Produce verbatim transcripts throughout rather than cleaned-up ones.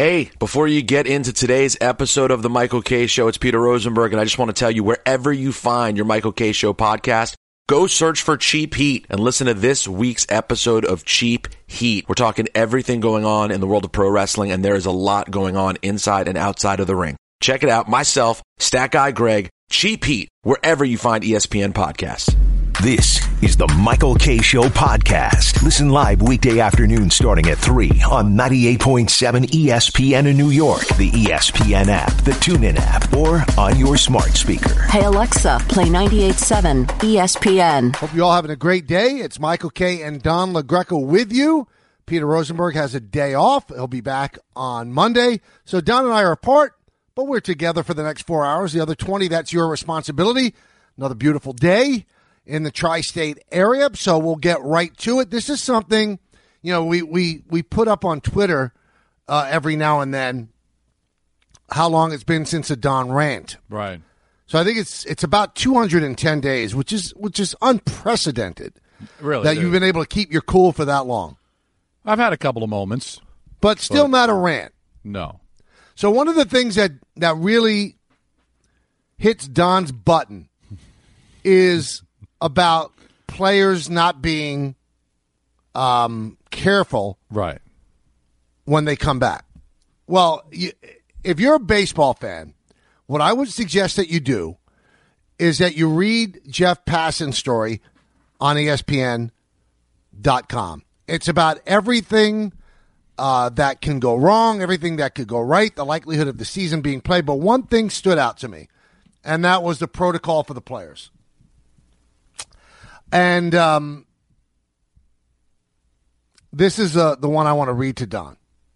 Hey, before you get into today's episode of The Michael Kay Show, it's Peter Rosenberg, and I just want to tell you, wherever you find your Michael Kay Show podcast, go search for Cheap Heat and listen to this week's episode of Cheap Heat. We're talking everything going on in the world of pro wrestling, and there is a lot going on inside and outside of the ring. Check it out. Myself, Stat Guy Greg, Cheap Heat, wherever you find E S P N podcasts. This is the Michael Kay Show podcast. Listen live weekday afternoon starting at three on ninety-eight point seven E S P N in New York, the E S P N app, the TuneIn app, or on your smart speaker. Hey, Alexa, play ninety-eight point seven E S P N. Hope you all having a great day. It's Michael Kay and Don LaGreca with you. Peter Rosenberg has a day off. He'll be back on Monday. So Don and I are apart, but we're together for the next four hours. The other twenty, that's your responsibility. Another beautiful day in the tri-state area, so we'll get right to it. This is something, you know, we we, we put up on Twitter uh, every now and then how long it's been since a Don rant. Right. So I think it's it's about two hundred ten days, which is which is unprecedented. Really, that you've been able to keep your cool for that long. I've had a couple of moments, but still but not a rant. No. So one of the things that that really hits Don's button is about players not being um, careful, right, when they come back. Well, you, if you're a baseball fan, what I would suggest that you do is that you read Jeff Passan's story on E S P N dot com. It's about everything uh, that can go wrong, everything that could go right, the likelihood of the season being played. But one thing stood out to me, and that was the protocol for the players. And um, this is uh, the one I want to read to Don.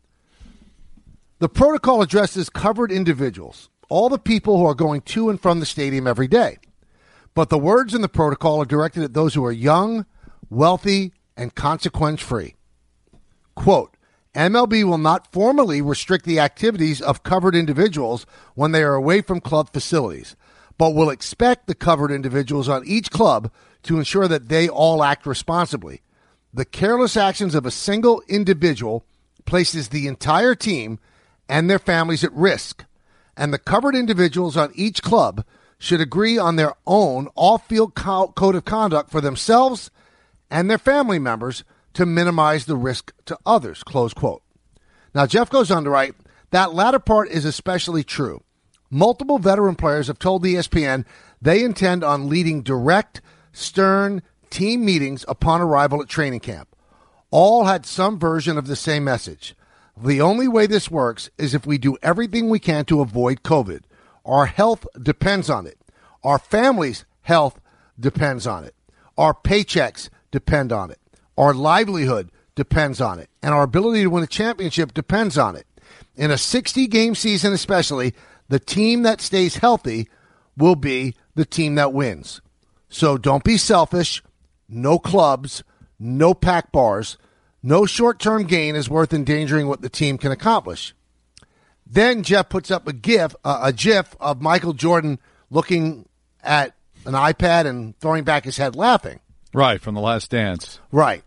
The protocol addresses covered individuals, all the people who are going to and from the stadium every day. But the words in the protocol are directed at those who are young, wealthy, and consequence-free. Quote, M L B will not formally restrict the activities of covered individuals when they are away from club facilities, but will expect the covered individuals on each club to ensure that they all act responsibly. The careless actions of a single individual places the entire team and their families at risk, and the covered individuals on each club should agree on their own off-field co- code of conduct for themselves and their family members to minimize the risk to others, close quote. Now, Jeff goes on to write, that latter part is especially true. Multiple veteran players have told E S P N they intend on leading direct, stern team meetings upon arrival at training camp. All had some version of the same message. The only way this works is if we do everything we can to avoid COVID. Our health depends on it. Our family's health depends on it. Our paychecks depend on it. Our livelihood depends on it. And our ability to win a championship depends on it. In a sixty-game season especially, the team that stays healthy will be the team that wins. So don't be selfish. No clubs, no pack bars, no short-term gain is worth endangering what the team can accomplish. Then Jeff puts up a gif, uh, a gif of Michael Jordan looking at an iPad and throwing back his head laughing. Right, from The Last Dance. Right.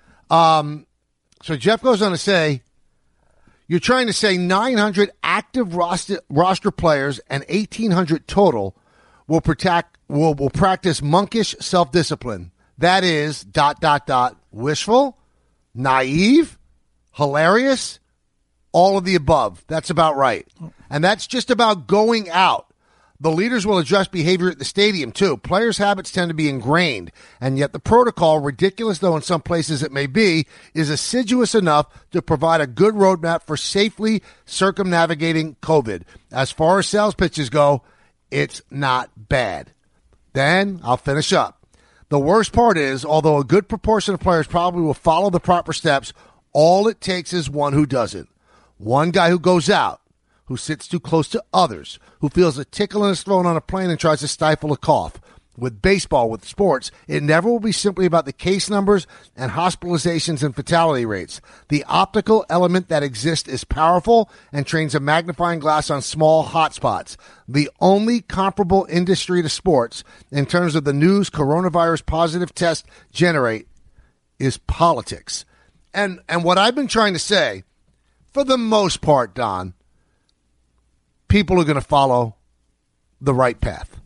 Um, so Jeff goes on to say, you're trying to say nine hundred active roster, roster players and eighteen hundred total will protect will will practice monkish self-discipline. That is dot dot dot wishful, naive, hilarious, all of the above. That's about right. And that's just about going out. The leaders will address behavior at the stadium, too. Players' habits tend to be ingrained, and yet the protocol, ridiculous though in some places it may be, is assiduous enough to provide a good roadmap for safely circumnavigating COVID. As far as sales pitches go, it's not bad. Then I'll finish up. The worst part is, although a good proportion of players probably will follow the proper steps, all it takes is one who doesn't. One guy who goes out, who sits too close to others, who feels a tickle in his throat on a plane and tries to stifle a cough. With baseball, with sports, it never will be simply about the case numbers and hospitalizations and fatality rates. The optical element that exists is powerful and trains a magnifying glass on small hotspots. The only comparable industry to sports in terms of the news coronavirus positive tests generate is politics. And and what I've been trying to say for the most part, Don, people are going to follow the right path.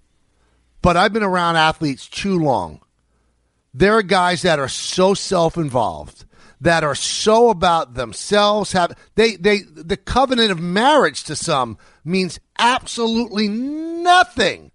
But I've been around athletes too long. There are guys that are so self-involved, that are so about themselves. Have they, they the covenant of marriage to some means absolutely nothing.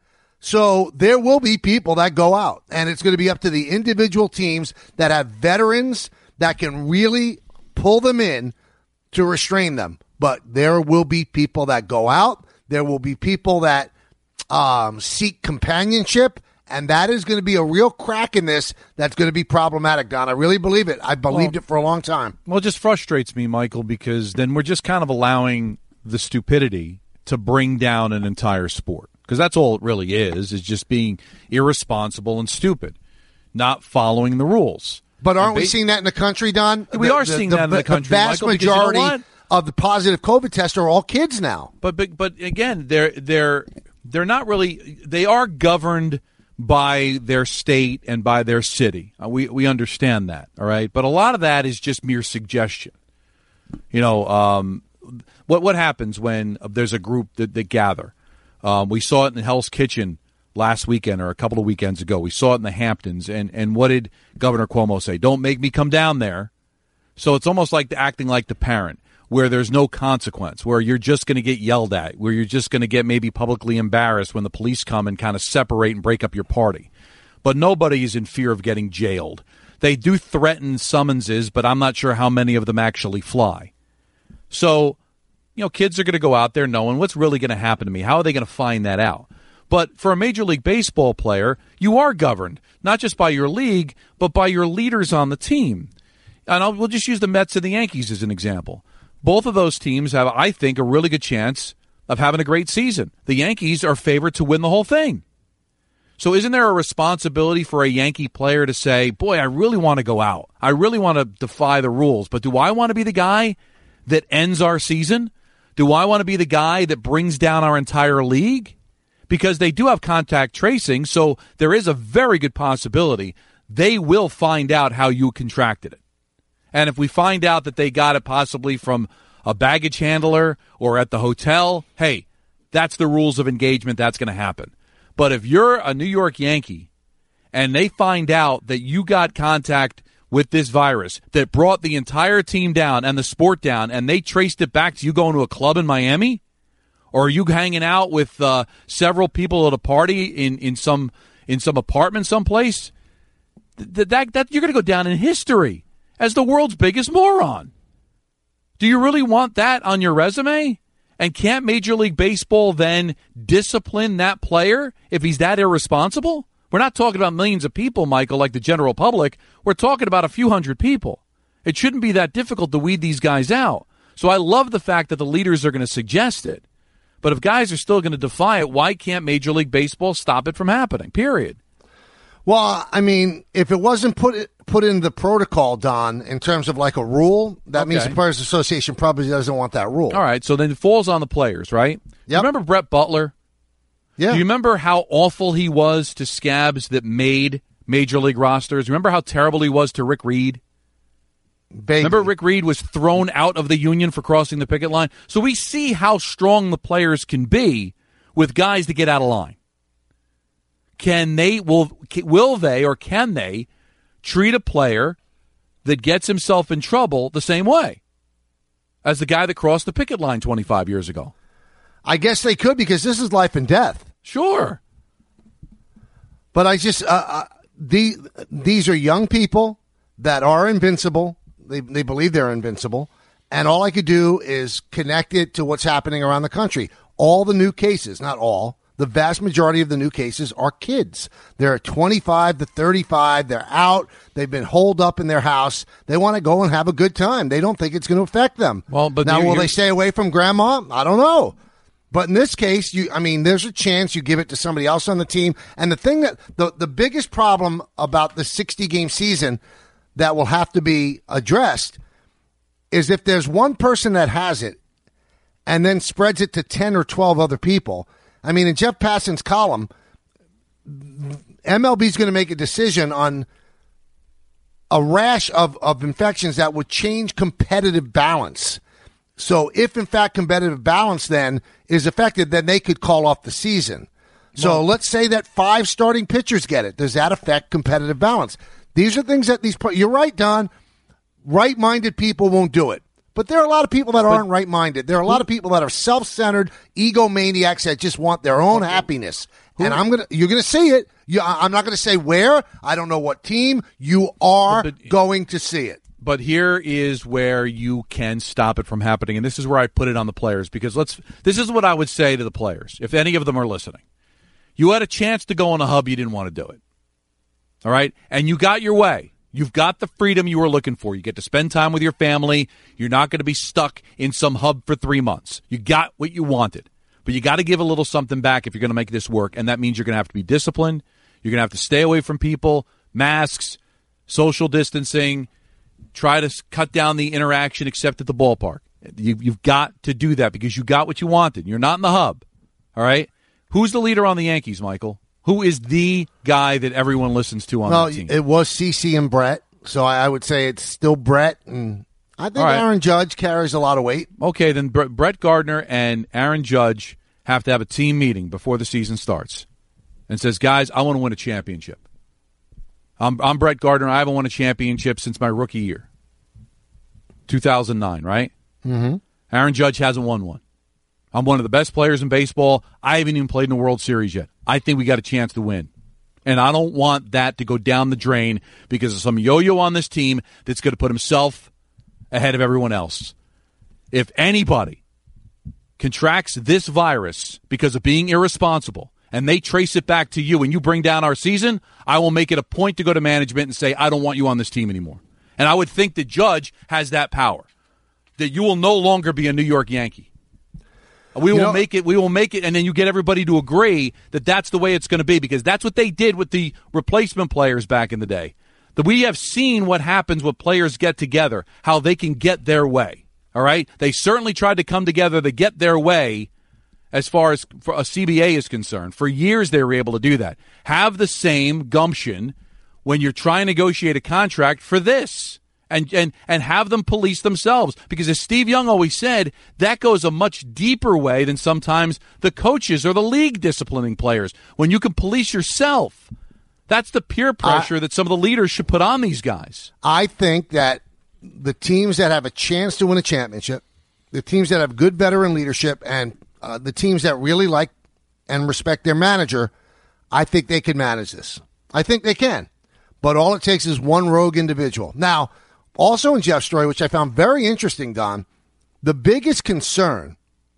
So there will be people that go out, and it's going to be up to the individual teams that have veterans that can really pull them in to restrain them. But there will be people that go out. There will be people that um, seek companionship. And that is going to be a real crack in this that's going to be problematic, Don. I really believe it. I believed well, it for a long time. Well, it just frustrates me, Michael, because then we're just kind of allowing the stupidity to bring down an entire sport. Because that's all it really is, is just being irresponsible and stupid, not following the rules. But aren't ba- we seeing that in the country, Don? We the, are the, seeing the, that in the country, The vast Michael, majority you know of the positive COVID tests are all kids now. But but, but again, they're they're they're not really – they are governed – by their state and by their city. Uh, we we understand that, all right? But a lot of that is just mere suggestion. You know, um, what what happens when there's a group that, that gather? Um, we saw it in Hell's Kitchen last weekend or a couple of weekends ago. We saw it in the Hamptons. And, and what did Governor Cuomo say? Don't make me come down there. So it's almost like the, acting like the parent, where there's no consequence, where you're just going to get yelled at, where you're just going to get maybe publicly embarrassed when the police come and kind of separate and break up your party. But nobody is in fear of getting jailed. They do threaten summonses, but I'm not sure how many of them actually fly. So, you know, kids are going to go out there knowing what's really going to happen to me. How are they going to find that out? But for a Major League Baseball player, you are governed, not just by your league, but by your leaders on the team. And I'll, we'll just use the Mets and the Yankees as an example. Both of those teams have, I think, a really good chance of having a great season. The Yankees are favored to win the whole thing. So isn't there a responsibility for a Yankee player to say, boy, I really want to go out. I really want to defy the rules. But do I want to be the guy that ends our season? Do I want to be the guy that brings down our entire league? Because they do have contact tracing, so there is a very good possibility they will find out how you contracted it. And if we find out that they got it possibly from a baggage handler or at the hotel, hey, that's the rules of engagement. That's going to happen. But if you're a New York Yankee and they find out that you got contact with this virus that brought the entire team down and the sport down, and they traced it back to you going to a club in Miami, or are you hanging out with uh, several people at a party in, in some in some apartment someplace, th- that, that you're going to go down in history as the world's biggest moron. Do you really want that on your resume? And can't Major League Baseball then discipline that player if he's that irresponsible? We're not talking about millions of people, Michael, like the general public. We're talking about a few hundred people. It shouldn't be that difficult to weed these guys out. So I love the fact that the leaders are going to suggest it. But if guys are still going to defy it, why can't Major League Baseball stop it from happening, period? Well, I mean, if it wasn't put put in the protocol, Don, in terms of like a rule, that okay. means the Players Association probably doesn't want that rule. All right, so then it falls on the players, right? Yeah. Remember Brett Butler? Yeah. Do you remember how awful he was to scabs that made Major League rosters? Remember how terrible he was to Rick Reed? Vaguely. Remember Rick Reed was thrown out of the union for crossing the picket line? So we see how strong the players can be with guys that get out of line. Can they, will, will they or can they treat a player that gets himself in trouble the same way as the guy that crossed the picket line twenty-five years ago? I guess they could, because this is life and death. Sure. But I just, uh, uh, the, these are young people that are invincible. They, they believe they're invincible. And all I could do is connect it to what's happening around the country. All the new cases, not all, the vast majority of the new cases are kids. They're twenty-five to thirty-five. They're out. They've been holed up in their house. They want to go and have a good time. They don't think it's going to affect them. Well, but now, you're, will you're... they stay away from grandma? I don't know. But in this case, you, I mean, there's a chance you give it to somebody else on the team. And the thing that the, the biggest problem about the sixty-game season that will have to be addressed is if there's one person that has it and then spreads it to ten or twelve other people. I mean, in Jeff Passan's column, M L B is going to make a decision on a rash of, of infections that would change competitive balance. So if, in fact, competitive balance then is affected, then they could call off the season. So well, let's say that five starting pitchers get it. Does that affect competitive balance? These are things that these – you're right, Don. Right-minded people won't do it. But there are a lot of people that aren't right-minded. There are a lot of people that are self-centered egomaniacs that just want their own happiness. Who? And I'm gonna, you're going to see it. You, I'm not going to say where. I don't know what team. You are but, but, going to see it. But here is where you can stop it from happening, and this is where I put it on the players, because let's. This is what I would say to the players, if any of them are listening. You had a chance to go on a hub, you didn't want to do it. All right? And you got your way. You've got the freedom you were looking for. You get to spend time with your family. You're not going to be stuck in some hub for three months. You got what you wanted. But you got to give a little something back if you're going to make this work, and that means you're going to have to be disciplined. You're going to have to stay away from people, masks, social distancing. Try to cut down the interaction except at the ballpark. You, you've got to do that because you got what you wanted. You're not in the hub, all right? Who's the leader on the Yankees, Michael? Who is the guy that everyone listens to on well, that team? It was CeCe and Brett, so I, I would say it's still Brett. And I think right. Aaron Judge carries a lot of weight. Okay, then Bre- Brett Gardner and Aaron Judge have to have a team meeting before the season starts and says, guys, I want to win a championship. I'm, I'm Brett Gardner. I haven't won a championship since my rookie year, two thousand nine, right? Mm-hmm. Aaron Judge hasn't won one. I'm one of the best players in baseball. I haven't even played in the World Series yet. I think we got a chance to win. And I don't want that to go down the drain because of some yo-yo on this team that's going to put himself ahead of everyone else. If anybody contracts this virus because of being irresponsible, and they trace it back to you and you bring down our season, I will make it a point to go to management and say, I don't want you on this team anymore. And I would think the Judge has that power, that you will no longer be a New York Yankee. We you will know, make it, we will make it, and then you get everybody to agree that that's the way it's going to be, because that's what they did with the replacement players back in the day. That we have seen what happens when players get together, how they can get their way. All right? They certainly tried to come together to get their way as far as for a C B A is concerned. For years they were able to do that. Have the same gumption when you're trying to negotiate a contract for this. And, and and have them police themselves. Because as Steve Young always said, that goes a much deeper way than sometimes the coaches or the league disciplining players. When you can police yourself, that's the peer pressure I, that some of the leaders should put on these guys. I think that the teams that have a chance to win a championship, the teams that have good veteran leadership, and uh, the teams that really like and respect their manager, I think they can manage this. I think they can. But all it takes is one rogue individual. Now, also in Jeff's story, which I found very interesting, Don, the biggest concern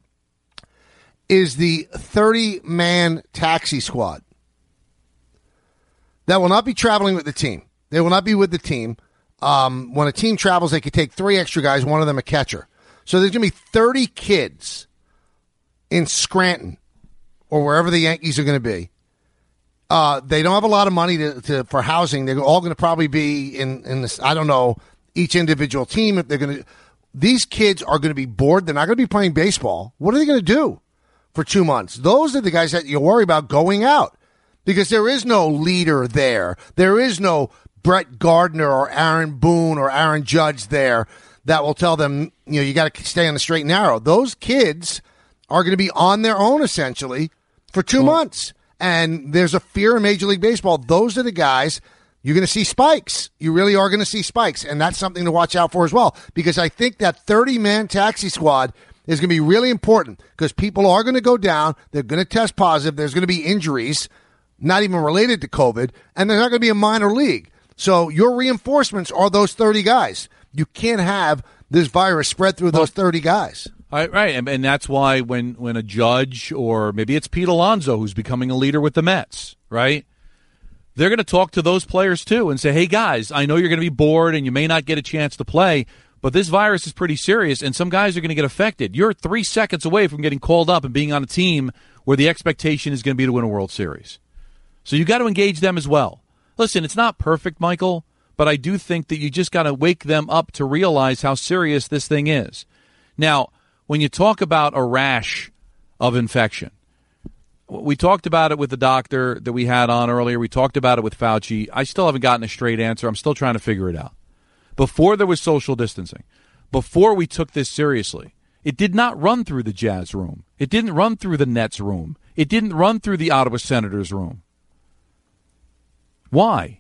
is the thirty-man taxi squad that will not be traveling with the team. They will not be with the team. Um, when a team travels, they could take three extra guys, one of them a catcher. So there's going to be thirty kids in Scranton or wherever the Yankees are going to be. Uh, they don't have a lot of money to, to for housing. They're all going to probably be in, in this, I don't know, each individual team. If they're going to, these kids are going to be bored. They're not going to be playing baseball. What are they going to do for two months? Those are the guys that you worry about going out because there is no leader there. There is no Brett Gardner or Aaron Boone or Aaron Judge there that will tell them, you know, you got to stay on the straight and narrow. Those kids are going to be on their own essentially for two well, months. And there's a fear in Major League Baseball. Those are the guys you're going to see spikes. You really are going to see spikes. And that's something to watch out for as well. Because I think that thirty-man taxi squad is going to be really important because people are going to go down. They're going to test positive. There's going to be injuries, not even related to COVID. And they're not going to be a minor league. So your reinforcements are those thirty guys. You can't have this virus spread through those thirty guys. Right, right, and, and that's why when, when a Judge or maybe it's Pete Alonso who's becoming a leader with the Mets, right? They're going to talk to those players too and say, hey, guys, I know you're going to be bored and you may not get a chance to play, but this virus is pretty serious and some guys are going to get affected. You're three seconds away from getting called up and being on a team where the expectation is going to be to win a World Series. So you got to engage them as well. Listen, it's not perfect, Michael, but I do think that you just got to wake them up to realize how serious this thing is. Now, when you talk about a rash of infection, we talked about it with the doctor that we had on earlier. We talked about it with Fauci. I still haven't gotten a straight answer. I'm still trying to figure it out. Before there was social distancing, before we took this seriously, It did not run through the Jazz room. It didn't run through the Nets room. It didn't run through the Ottawa Senators room. Why?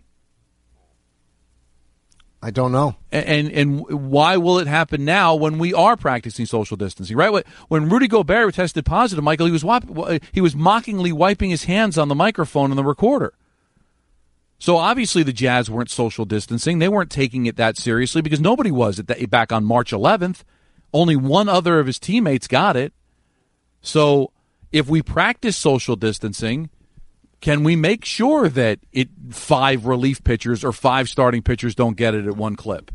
I don't know. And, and and why will it happen now when we are practicing social distancing? Right when Rudy Gobert tested positive, Michael, he was he was mockingly wiping his hands on the microphone and the recorder. So obviously the Jazz weren't social distancing. They weren't taking it that seriously because nobody was at that, back on March eleventh. Only one other of his teammates got it. So if we practice social distancing, can we make sure that it five relief pitchers or five starting pitchers don't get it at one clip?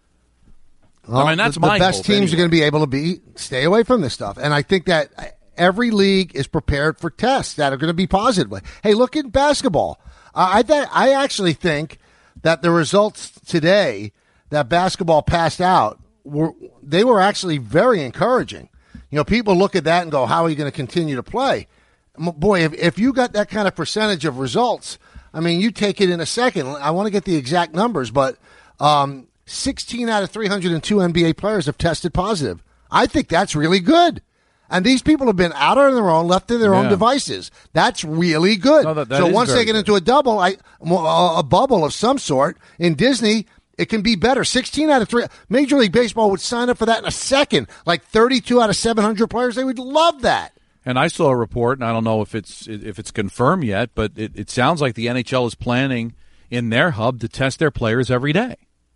Well, I mean, that's the, my the best hope, teams anyway. are going to be able to be stay away from this stuff, and I think that every league is prepared for tests that are going to be positive. Hey, look at basketball. Uh, I th- I actually think that the results today that basketball passed out were they were actually very encouraging. You know, people look at that and go, "How are you going to continue to play?" Boy, if, if you got that kind of percentage of results, I mean, you take it in a second. I want to get the exact numbers, but um, sixteen out of three hundred two N B A players have tested positive. I think that's really good. And these people have been out on their own, left to their yeah. own devices. That's really good. No, that, that so is once they get good. into a double, I, a bubble of some sort, in Disney, it can be better. sixteen out of three. Major League Baseball would sign up for that in a second. Like thirty-two out of seven hundred players, they would love that. And I saw a report, and I don't know if it's if it's confirmed yet, but it, it sounds like the N H L is planning in their hub to test their players every day.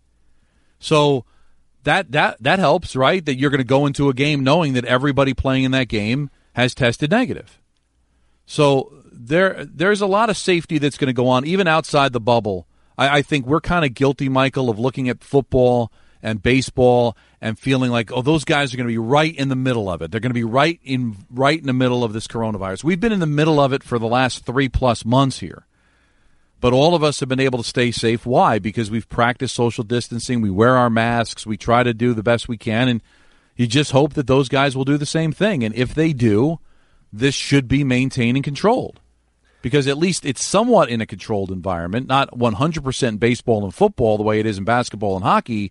So that that that helps, right? That you're going to go into a game knowing that everybody playing in that game has tested negative. So there there's a lot of safety that's going to go on, even outside the bubble. I, I think we're kind of guilty, Michael, of looking at football and baseball and feeling like, oh, those guys are going to be right in the middle of it. They're going to be right in right in the middle of this coronavirus. We've been in the middle of it for the last three-plus months here. But all of us have been able to stay safe. Why? Because we've practiced social distancing. We wear our masks. We try to do the best we can. And you just hope that those guys will do the same thing. And if they do, this should be maintained and controlled. Because at least it's somewhat in a controlled environment, not one hundred percent baseball and football the way it is in basketball and hockey.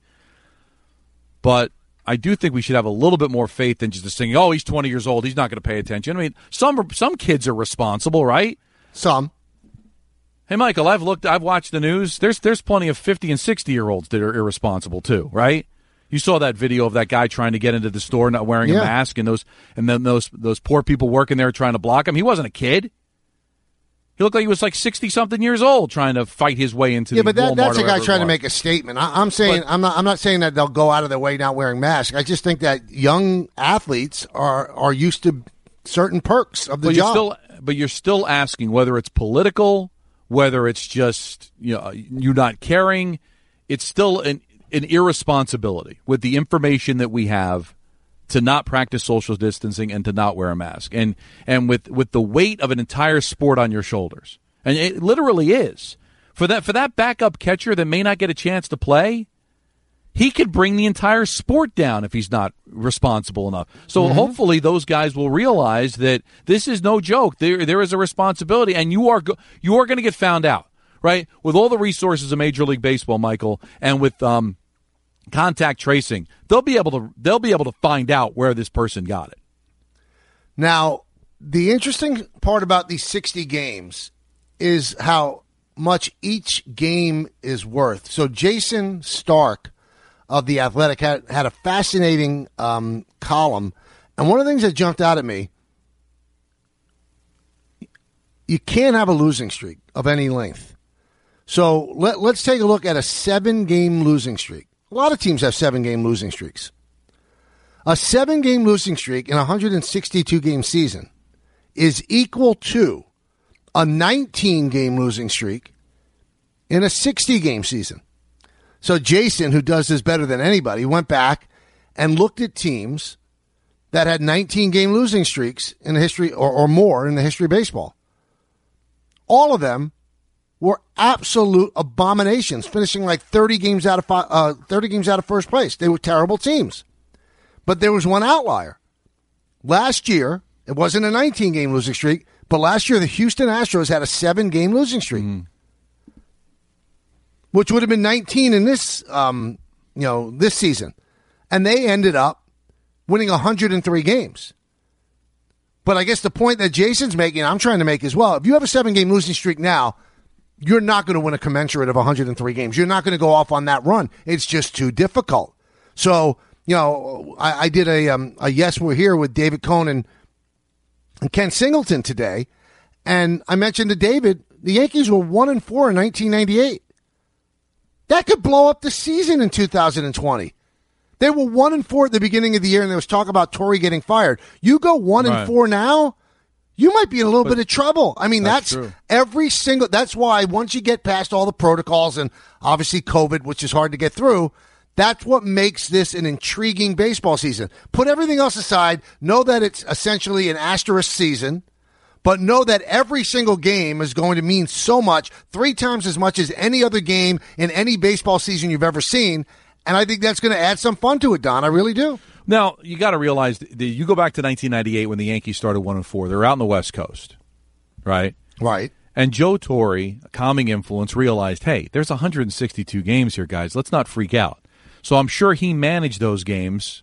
But I do think we should have a little bit more faith than just saying, oh, he's twenty years old, he's not going to pay attention. I mean, some some kids are responsible, right? Some. Hey, Michael, I've looked, I've watched the news. There's there's plenty of fifty and sixty-year-olds that are irresponsible too, right? You saw that video of that guy trying to get into the store not wearing yeah. a mask, and those and then those those poor people working there trying to block him. He wasn't a kid. He looked like he was like sixty-something years old trying to fight his way into yeah, the but that, Walmart that's a or guy wherever trying it to was. make a statement. I, I'm saying But- I'm not. I'm not saying that they'll go out of their way not wearing masks. I just think that young athletes are are used to certain perks of the But you're job. still, but you're still asking whether it's political, whether it's just you know you not caring. It's still an an irresponsibility with the information that we have to not practice social distancing and to not wear a mask, and and with with the weight of an entire sport on your shoulders, and it literally is for that for that backup catcher that may not get a chance to play. He could bring the entire sport down if he's not responsible enough. So mm-hmm. hopefully those guys will realize that this is no joke. There, there is a responsibility, and you are go- you are going to get found out, right? With all the resources of Major League Baseball, Michael, and with um, contact tracing, they'll be able to they'll be able to find out where this person got it. Now, the interesting part about these sixty games is how much each game is worth. So Jason Stark of The Athletic had, had a fascinating um, column. And one of the things that jumped out at me, you can't have a losing streak of any length. So let, let's take a look at a seven-game losing streak. A lot of teams have seven-game losing streaks. A seven-game losing streak in a one hundred sixty-two game season is equal to a nineteen-game losing streak in a sixty-game season. So Jason, who does this better than anybody, went back and looked at teams that had nineteen-game losing streaks in the history, or, or more in the history of baseball. All of them were absolute abominations, finishing like thirty games out of fi- uh, thirty games out of first place. They were terrible teams. But there was one outlier. Last year, it wasn't a nineteen-game losing streak, but last year the Houston Astros had a seven-game losing streak. Mm. Which would have been nineteen in this, um, you know, this season, and they ended up winning one hundred three games. But I guess the point that Jason's making, I'm trying to make as well, if you have a seven-game losing streak now, you're not going to win a commensurate of one hundred three games. You're not going to go off on that run. It's just too difficult. So, you know, I, I did a, um, a Yes, We're Here with David Cohn and, and Ken Singleton today, and I mentioned to David, the Yankees were one and four in nineteen ninety-eight. That could blow up the season in two thousand twenty. They were one and four at the beginning of the year, and there was talk about Torrey getting fired. You go one right. and four now, you might be in a little but bit of trouble. I mean, that's, that's every single. That's why once you get past all the protocols and obviously COVID, which is hard to get through, that's what makes this an intriguing baseball season. Put everything else aside. Know that it's essentially an asterisk season, but know that every single game is going to mean so much, three times as much as any other game in any baseball season you've ever seen. And I think that's going to add some fun to it, Don. I really do. Now, you got to realize, that you go back to nineteen ninety-eight when the Yankees started one and four. They're out on the West Coast, right? Right. And Joe Torre, a calming influence, realized, hey, there's one hundred sixty-two games here, guys. Let's not freak out. So I'm sure he managed those games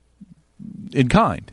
in kind.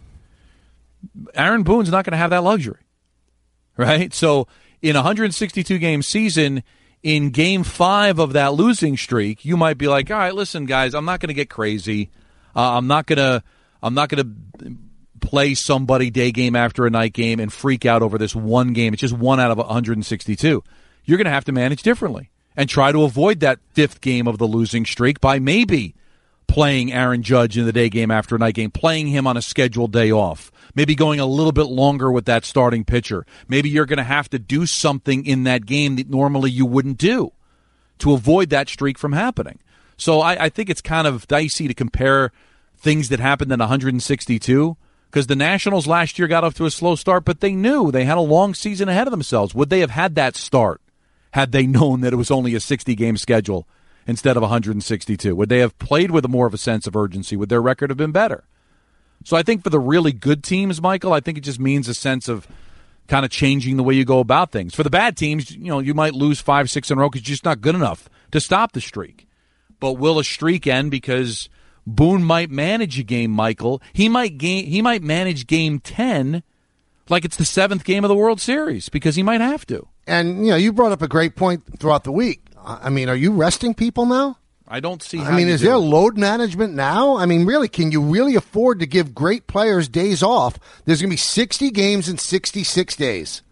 Aaron Boone's not going to have that luxury, right? So in a one hundred sixty-two game season, in game five of that losing streak, you might be like, all right, listen, guys, I'm not going to get crazy. Uh, I'm not going to I'm not going to play somebody day game after a night game and freak out over this one game. It's just one out of one hundred sixty-two. You're going to have to manage differently and try to avoid that fifth game of the losing streak by maybe playing Aaron Judge in the day game after a night game, playing him on a scheduled day off, maybe going a little bit longer with that starting pitcher. Maybe you're going to have to do something in that game that normally you wouldn't do to avoid that streak from happening. So I, I think it's kind of dicey to compare things that happened in one hundred sixty-two because the Nationals last year got off to a slow start, but they knew they had a long season ahead of themselves. Would they have had that start had they known that it was only a sixty-game schedule instead of one hundred sixty-two? Would they have played with more of a sense of urgency? Would their record have been better? So I think for the really good teams, Michael, I think it just means a sense of kind of changing the way you go about things. For the bad teams, you know, you might lose five, six in a row because you're just not good enough to stop the streak. But will a streak end because Boone might manage a game, Michael? He might game, he might manage game ten like it's the seventh game of the World Series because he might have to. And, you know, you brought up a great point throughout the week. I mean, are you resting people now? I don't see how I mean, you is do there it. load management now? I mean, really, can you really afford to give great players days off? There's going to be sixty games in sixty-six days.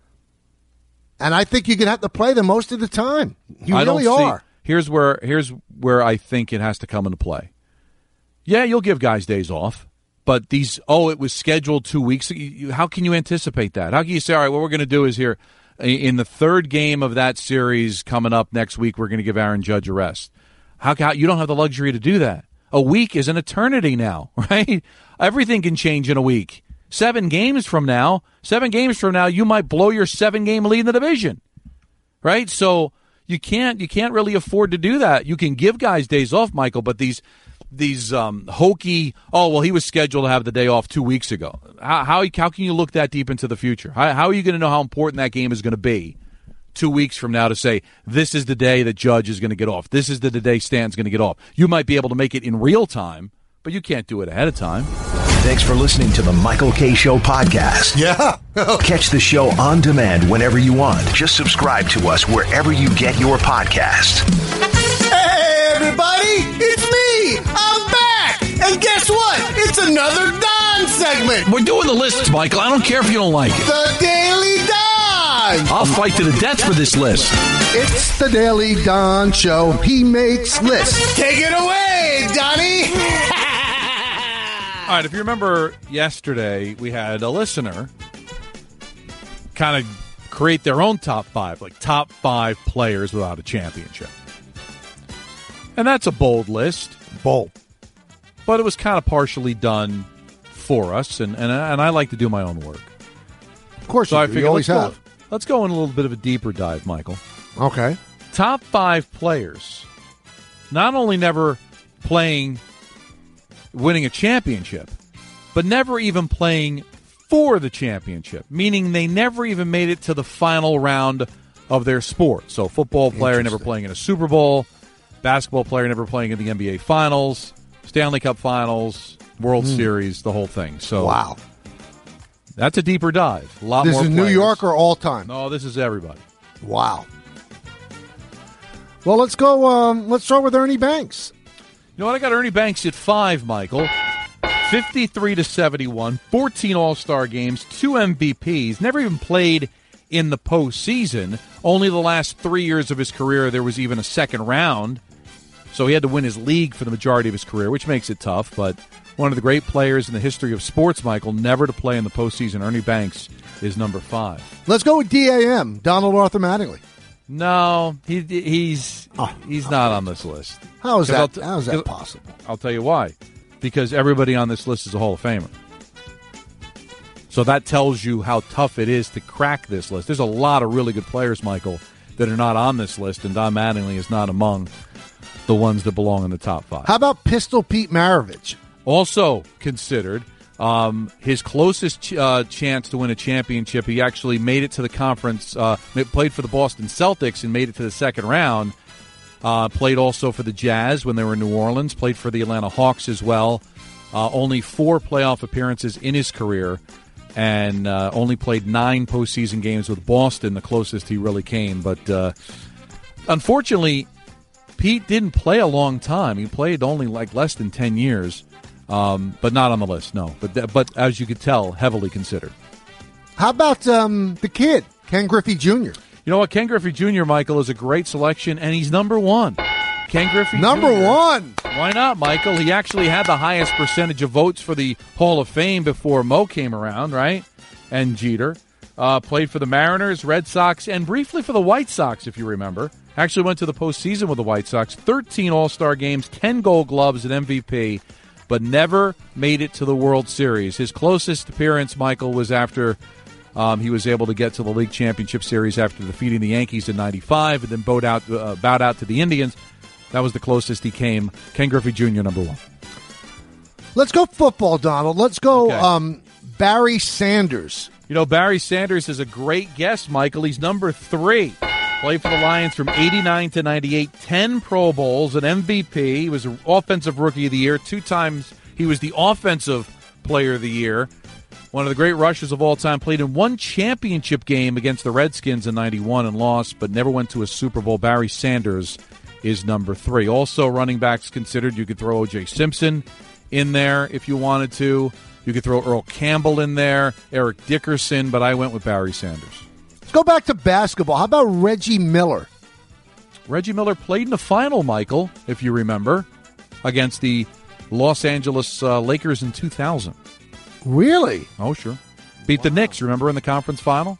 And I think you're going to have to play them most of the time. You I really don't see, are. Here's where here's where I think it has to come into play. Yeah, you'll give guys days off, but these, oh, it was scheduled two weeks ago. How can you anticipate that? How can you say, all right, what we're going to do is here, in the third game of that series coming up next week, we're going to give Aaron Judge a rest. How, how you don't have the luxury to do that. A week is an eternity now, right? Everything can change in a week. Seven games from now, seven games from now, you might blow your seven-game lead in the division, right? So you can't you can't really afford to do that. You can give guys days off, Michael, but these these um, hokey, oh, well, he was scheduled to have the day off two weeks ago. How how, how can you look that deep into the future? How, how are you going to know how important that game is going to be two weeks from now to say, this is the day that Judge is going to get off. This is the day Stanton's going to get off. You might be able to make it in real time, but you can't do it ahead of time. Thanks for listening to the Michael Kay Show podcast. Yeah. Catch the show on demand whenever you want. Just subscribe to us wherever you get your podcasts. Hey, everybody, it's me. I'm back. And guess what? It's another Don segment. We're doing the lists, Michael. I don't care if you don't like it. The Daily Don. I'll fight to the death for this list. It's the Daily Don Show. He makes lists. Take it away, Donnie. All right, if you remember yesterday, we had a listener kind of create their own top five, like top five players without a championship. And that's a bold list. Bold. But it was kind of partially done for us, and, and, and I like to do my own work. Of course so you I do. figured You always let's have. Go, let's go in a little bit of a deeper dive, Michael. Okay. Top five players, not only never playing... winning a championship, but never even playing for the championship, meaning they never even made it to the final round of their sport. So football player never playing in a Super Bowl, basketball player never playing in the N B A Finals, Stanley Cup Finals, World mm. Series, the whole thing. So wow. That's a deeper dive. A lot this more is players. New York or all time? No, this is everybody. Wow. Well, let's go. Um, let's start with Ernie Banks. You know what? I got Ernie Banks at five, Michael. fifty-three to seventy-one, fourteen All-Star games, two M V Ps. Never even played in the postseason. Only the last three years of his career there was even a second round. So he had to win his league for the majority of his career, which makes it tough. But one of the great players in the history of sports, Michael, never to play in the postseason. Ernie Banks is number five. Let's go with D A M, Donald Arthur Mattingly. No, he, he's oh, he's okay. not on this list. How is that? T- how is that possible? I'll tell you why. Because everybody on this list is a Hall of Famer. So that tells you how tough it is to crack this list. There's a lot of really good players, Michael, that are not on this list, and Don Mattingly is not among the ones that belong in the top five. How about Pistol Pete Maravich? Also considered. Um, his closest ch- uh, chance to win a championship, he actually made it to the conference, uh, played for the Boston Celtics and made it to the second round. Uh, played also for the Jazz when they were in New Orleans, played for the Atlanta Hawks as well. Uh, only four playoff appearances in his career, and uh, only played nine postseason games with Boston, the closest he really came. But uh, unfortunately, Pete didn't play a long time. He played only like less than ten years. Um, but not on the list, no. But th- but as you could tell, heavily considered. How about um, the kid, Ken Griffey Junior? You know what? Ken Griffey Junior, Michael, is a great selection, and he's number one. Ken Griffey Number Junior one. Why not, Michael? He actually had the highest percentage of votes for the Hall of Fame before Mo came around, right? And Jeter. Uh, played for the Mariners, Red Sox, and briefly for the White Sox, if you remember. Actually went to the postseason with the White Sox. thirteen All-Star games, ten Gold Gloves, and M V P. But never made it to the World Series. His closest appearance, Michael, was after um, he was able to get to the League Championship Series after defeating the Yankees in ninety-five and then bowed out, uh, bowed out to the Indians. That was the closest he came. Ken Griffey Junior, number one. Let's go football, Donald. Let's go Okay. um, Barry Sanders. You know, Barry Sanders is a great guess, Michael. He's number three. Played for the Lions from eighty-nine to ninety-eight, ten Pro Bowls, an M V P. He was an Offensive Rookie of the Year. Two times he was the Offensive Player of the Year. One of the great rushers of all time. Played in one championship game against the Redskins in ninety-one and lost, but never went to a Super Bowl. Barry Sanders is number three. Also, running backs considered. You could throw O J Simpson in there if you wanted to. You could throw Earl Campbell in there, Eric Dickerson, but I went with Barry Sanders. Let's go back to basketball. How about Reggie Miller? Reggie Miller played in the final, Michael, if you remember, against the Los Angeles uh, Lakers in two thousand. Really? Oh, sure. Beat wow. the Knicks, remember, in the conference final?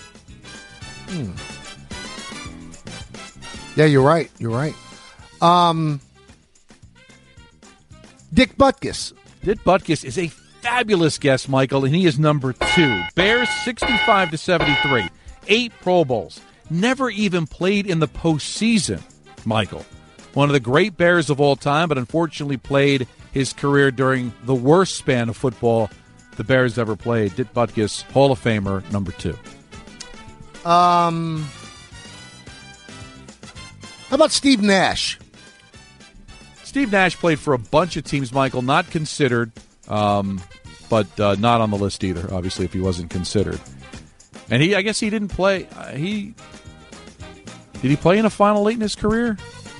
Hmm. Yeah, you're right. You're right. Um, Dick Butkus. Dick Butkus is a fabulous guess, Michael, and he is number two. Bears sixty-five to seventy-three. Eight Pro Bowls. Never even played in the postseason, Michael. One of the great Bears of all time, but unfortunately played his career during the worst span of football the Bears ever played. Dick Butkus, Hall of Famer, number two. Um, how about Steve Nash? Steve Nash played for a bunch of teams, Michael, not considered, um, but uh, not on the list either, obviously, if he wasn't considered. And he, I guess he didn't play. Uh, he Did he play in a final late in his career?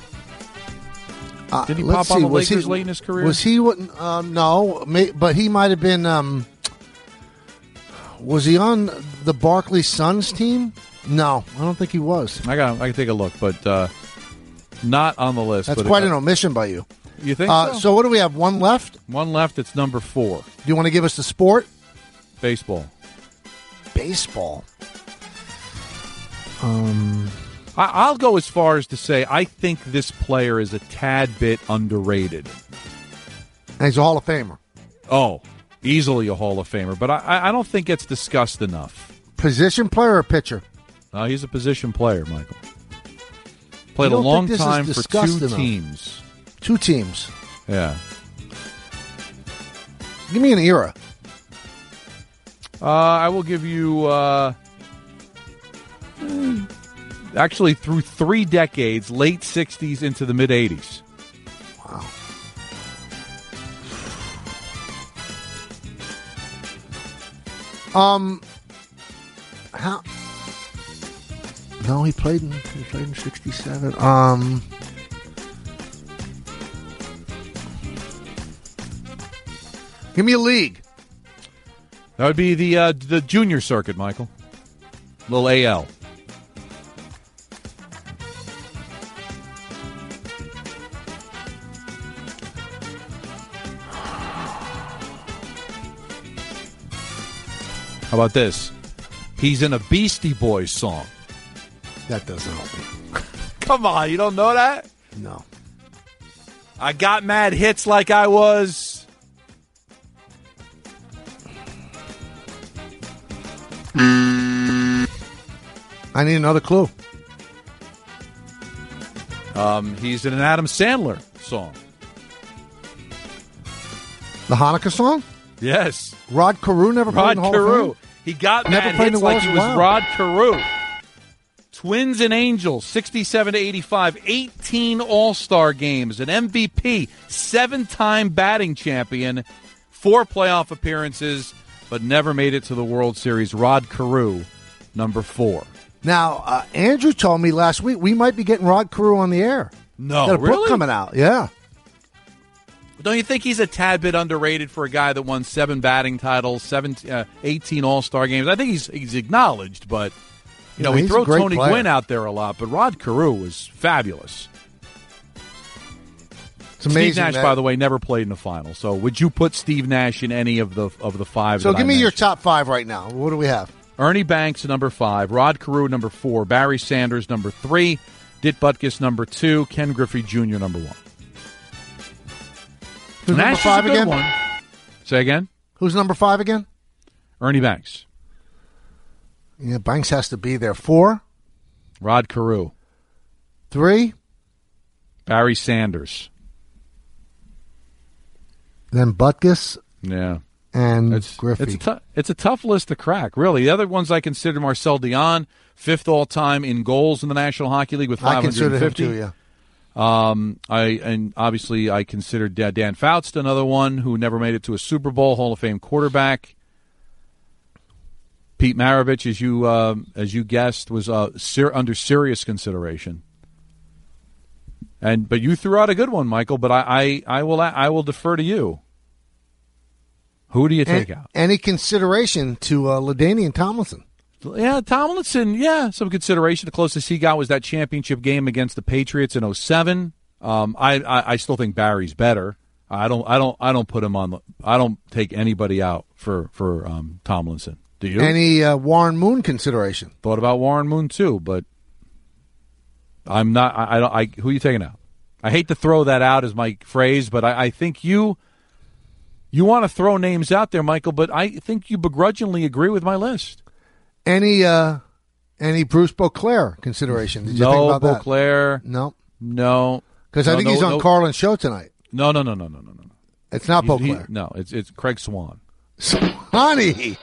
Uh, Did he pop see, on the was Lakers he, late in his career? Was he? Um, no, may, but he might have been. Um, was he on the Barkley Suns team? No, I don't think he was. I got. I can take a look, but uh, not on the list. That's but quite it, an omission by you. You think uh, so? So what do we have? One left? One left. It's number four. Do you want to give us the sport? Baseball. Baseball. Um, I, I'll go as far as to say I think this player is a tad bit underrated. And he's a Hall of Famer. Oh, easily a Hall of Famer, but I, I don't think it's discussed enough. Position player or pitcher? Uh, he's a position player, Michael. Played a long time for two enough. teams. Two teams. Yeah. Give me an era. Uh, I will give you, uh, actually, through three decades, late sixties into the mid-eighties. Wow. Um, how? No, he played in he played in sixty-seven. Um, give me a league. That would be the uh, the junior circuit, Michael. Little A L. How about this? He's in a Beastie Boys song. That doesn't help me. Come on, you don't know that? No. I got mad hits like I was. I need another clue. Um, he's in an Adam Sandler song. The Hanukkah song? Yes. Rod Carew never played Rod in the Hall of Carew. Fame? He got Never mad played in hits the like World he was Wow. Rod Carew. Twins and Angels, sixty-seven to eighty-five, eighteen All-Star games, an M V P, seven-time batting champion, four playoff appearances, but never made it to the World Series. Rod Carew, number four. Now, uh, Andrew told me last week we might be getting Rod Carew on the air. No, Got a really? book coming out, yeah. Don't you think he's a tad bit underrated for a guy that won seven batting titles, seven, uh, eighteen All-Star games? I think he's he's acknowledged, but you know No, we he's a throw great Tony player. Gwynn out there a lot, but Rod Carew was fabulous. It's amazing. Steve Nash, that- by the way, never played in the final. So would you put Steve Nash in any of the of the five? So that give I me your mentioned? top five right now. What do we have? Ernie Banks, number five. Rod Carew, number four. Barry Sanders, number three. Dit Butkus, number two. Ken Griffey Junior, number one. Who's Nash number is a five good again? one. Say again? Who's number five again? Ernie Banks. Yeah, Banks has to be there. Four, Rod Carew. three, Barry Sanders. then Butkus Yeah. and It's, Griffey. it's, a tou- it's a tough list to crack, really. The other ones I consider Marcel Dion, fifth all-time in goals in the National Hockey League with I five hundred fifty. consider him too, yeah. Um, I and obviously I considered Dan Dan Fouts another one who never made it to a Super Bowl, Hall of Fame quarterback. Pete Maravich, as you uh, as you guessed, was uh, ser- under serious consideration. And but you threw out a good one, Michael. But I I, I will I will defer to you. Who do you take And- out? Any consideration to uh, LaDainian Tomlinson? Yeah, Tomlinson, yeah, some consideration. The closest he got was that championship game against the Patriots in oh seven. Um, I, I, I still think Barry's better. I don't I don't I don't put him on the I don't take anybody out for for um, Tomlinson. Do you? Any uh, Warren Moon consideration? Thought about Warren Moon too, but I'm not I, I don't I who are you taking out? I hate to throw that out as my phrase, but I, I think you you want to throw names out there, Michael, but I think you begrudgingly agree with my list. Any uh, any Bruce Beauclair consideration? Did you no, think about Beauclair. that? No, No, because I No, think no, he's on no. Carlin's show tonight. No, no, no, no, no, no, no. It's not He's- he- Beauclair. no, it's it's Craig Swan. Honey,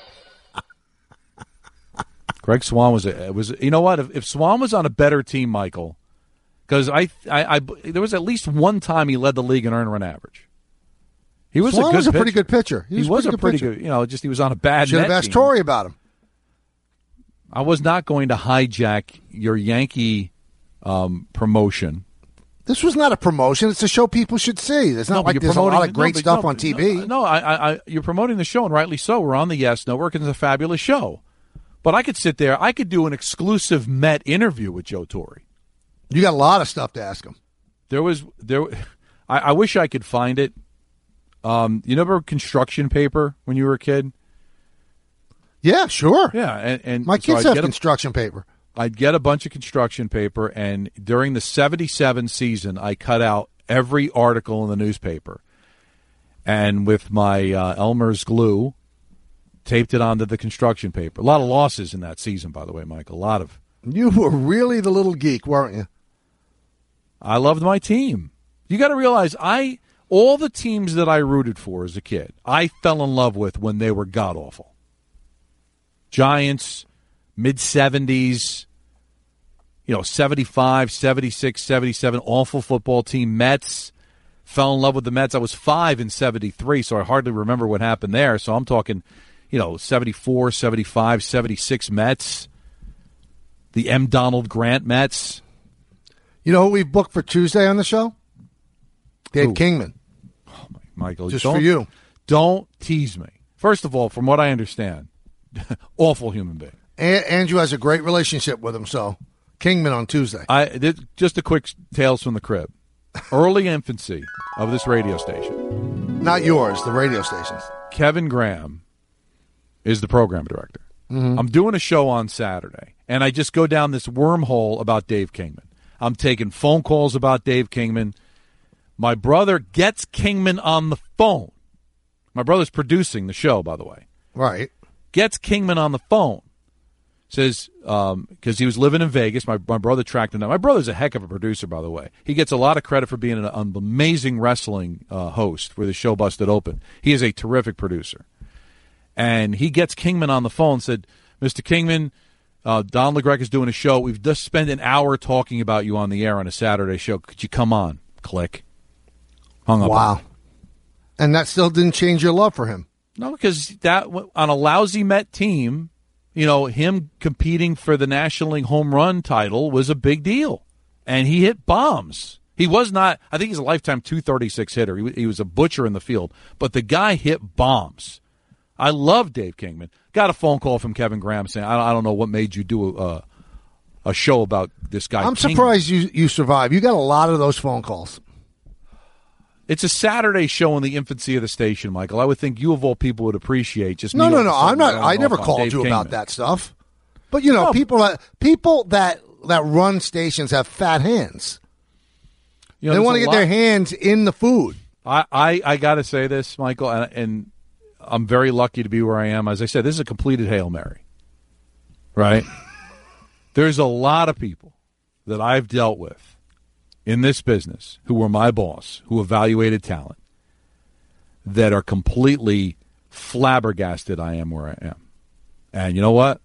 Craig Swan was a was you know what? If, if Swan was on a better team, Michael, because I, I I there was at least one time he led the league in earned run average. He was Swan a good was a pretty pitcher. good pitcher. He He was, was, pretty a pretty pitcher. good. You know, just he was on a bad. Should have net asked team. Torrey about him. I was not going to hijack your Yankee um, promotion. This was not a promotion. It's a show people should see. It's not No, but like you're there's a lot promoting- of great no, but- stuff no, on T V. No, no I, I, I, you're promoting the show, and rightly so. We're on the Yes Network, and it's a fabulous show. But I could sit there. I could do an exclusive Met interview with Joe Torre. You got a lot of stuff to ask him. There was there. I, I wish I could find it. Um, you remember construction paper when you were a kid? Yeah, sure. Yeah, and, and My so kids I'd have get a- construction paper. I'd get a bunch of construction paper, and during the seventy-seven season, I cut out every article in the newspaper, and with my uh, Elmer's glue, taped it onto the construction paper. A lot of losses in that season, by the way, Michael. A lot of. You were really the little geek, weren't you? I loved my team. You got to realize, I all the teams that I rooted for as a kid, I fell in love with when they were god awful. Giants, mid seventies, you know, seventy-five, seventy-six, seventy-seven, awful football team. Mets, fell in love with the Mets. I was five in seventy-three, so I hardly remember what happened there. So I'm talking, you know, seventy-four, seventy-five, seventy-six Mets, the M. Donald Grant Mets. You know who we've booked for Tuesday on the show? Dave Who? Kingman. Oh, my, Michael, Just don't, for you. Don't tease me. First of all, from what I understand, awful human being. A- Andrew has a great relationship with him, so Kingman on Tuesday. I did, just a quick tales from the crib. Early infancy of this radio station. Not yours, the radio station's. Kevin Graham is the program director. Mm-hmm. I'm doing a show on Saturday, and I just go down this wormhole about Dave Kingman. I'm taking phone calls about Dave Kingman. My brother gets Kingman on the phone. My brother's producing the show, by the way. Right. Gets Kingman on the phone. Says, um, because he was living in Vegas. My, my brother tracked him down. My brother's a heck of a producer, by the way. He gets a lot of credit for being an, an amazing wrestling uh, host where the show busted open. He is a terrific producer. And he gets Kingman on the phone and said, Mister Kingman, uh, Don LaGreca is doing a show. We've just spent an hour talking about you on the air on a Saturday show. Could you come on? Click. Hung up. Wow. And that still didn't change your love for him. No, because that on a lousy Met team, you know, him competing for the National League home run title was a big deal. And he hit bombs. He was not, I think he's a lifetime two thirty-six hitter. He, he was a butcher in the field. But the guy hit bombs. I love Dave Kingman. Got a phone call from Kevin Graham saying, I don't, I don't know what made you do a, a show about this guy. I'm Kingman. surprised you, you survived. You got a lot of those phone calls. It's a Saturday show in the infancy of the station, Michael. I would think you of all people would appreciate just no, me no, all no. of a sudden I'm not. going I off never on called Dave you Kingman. about that stuff. But you know, No. people that people that that run stations have fat hands. You know, They there's want to a get lot- their hands in the food. I, I, I got to say this, Michael, and, and I'm very lucky to be where I am. As I said, this is a completed Hail Mary, right? There's a lot of people that I've dealt with in this business who were my boss, who evaluated talent, that are completely flabbergasted I am where I am. And you know what?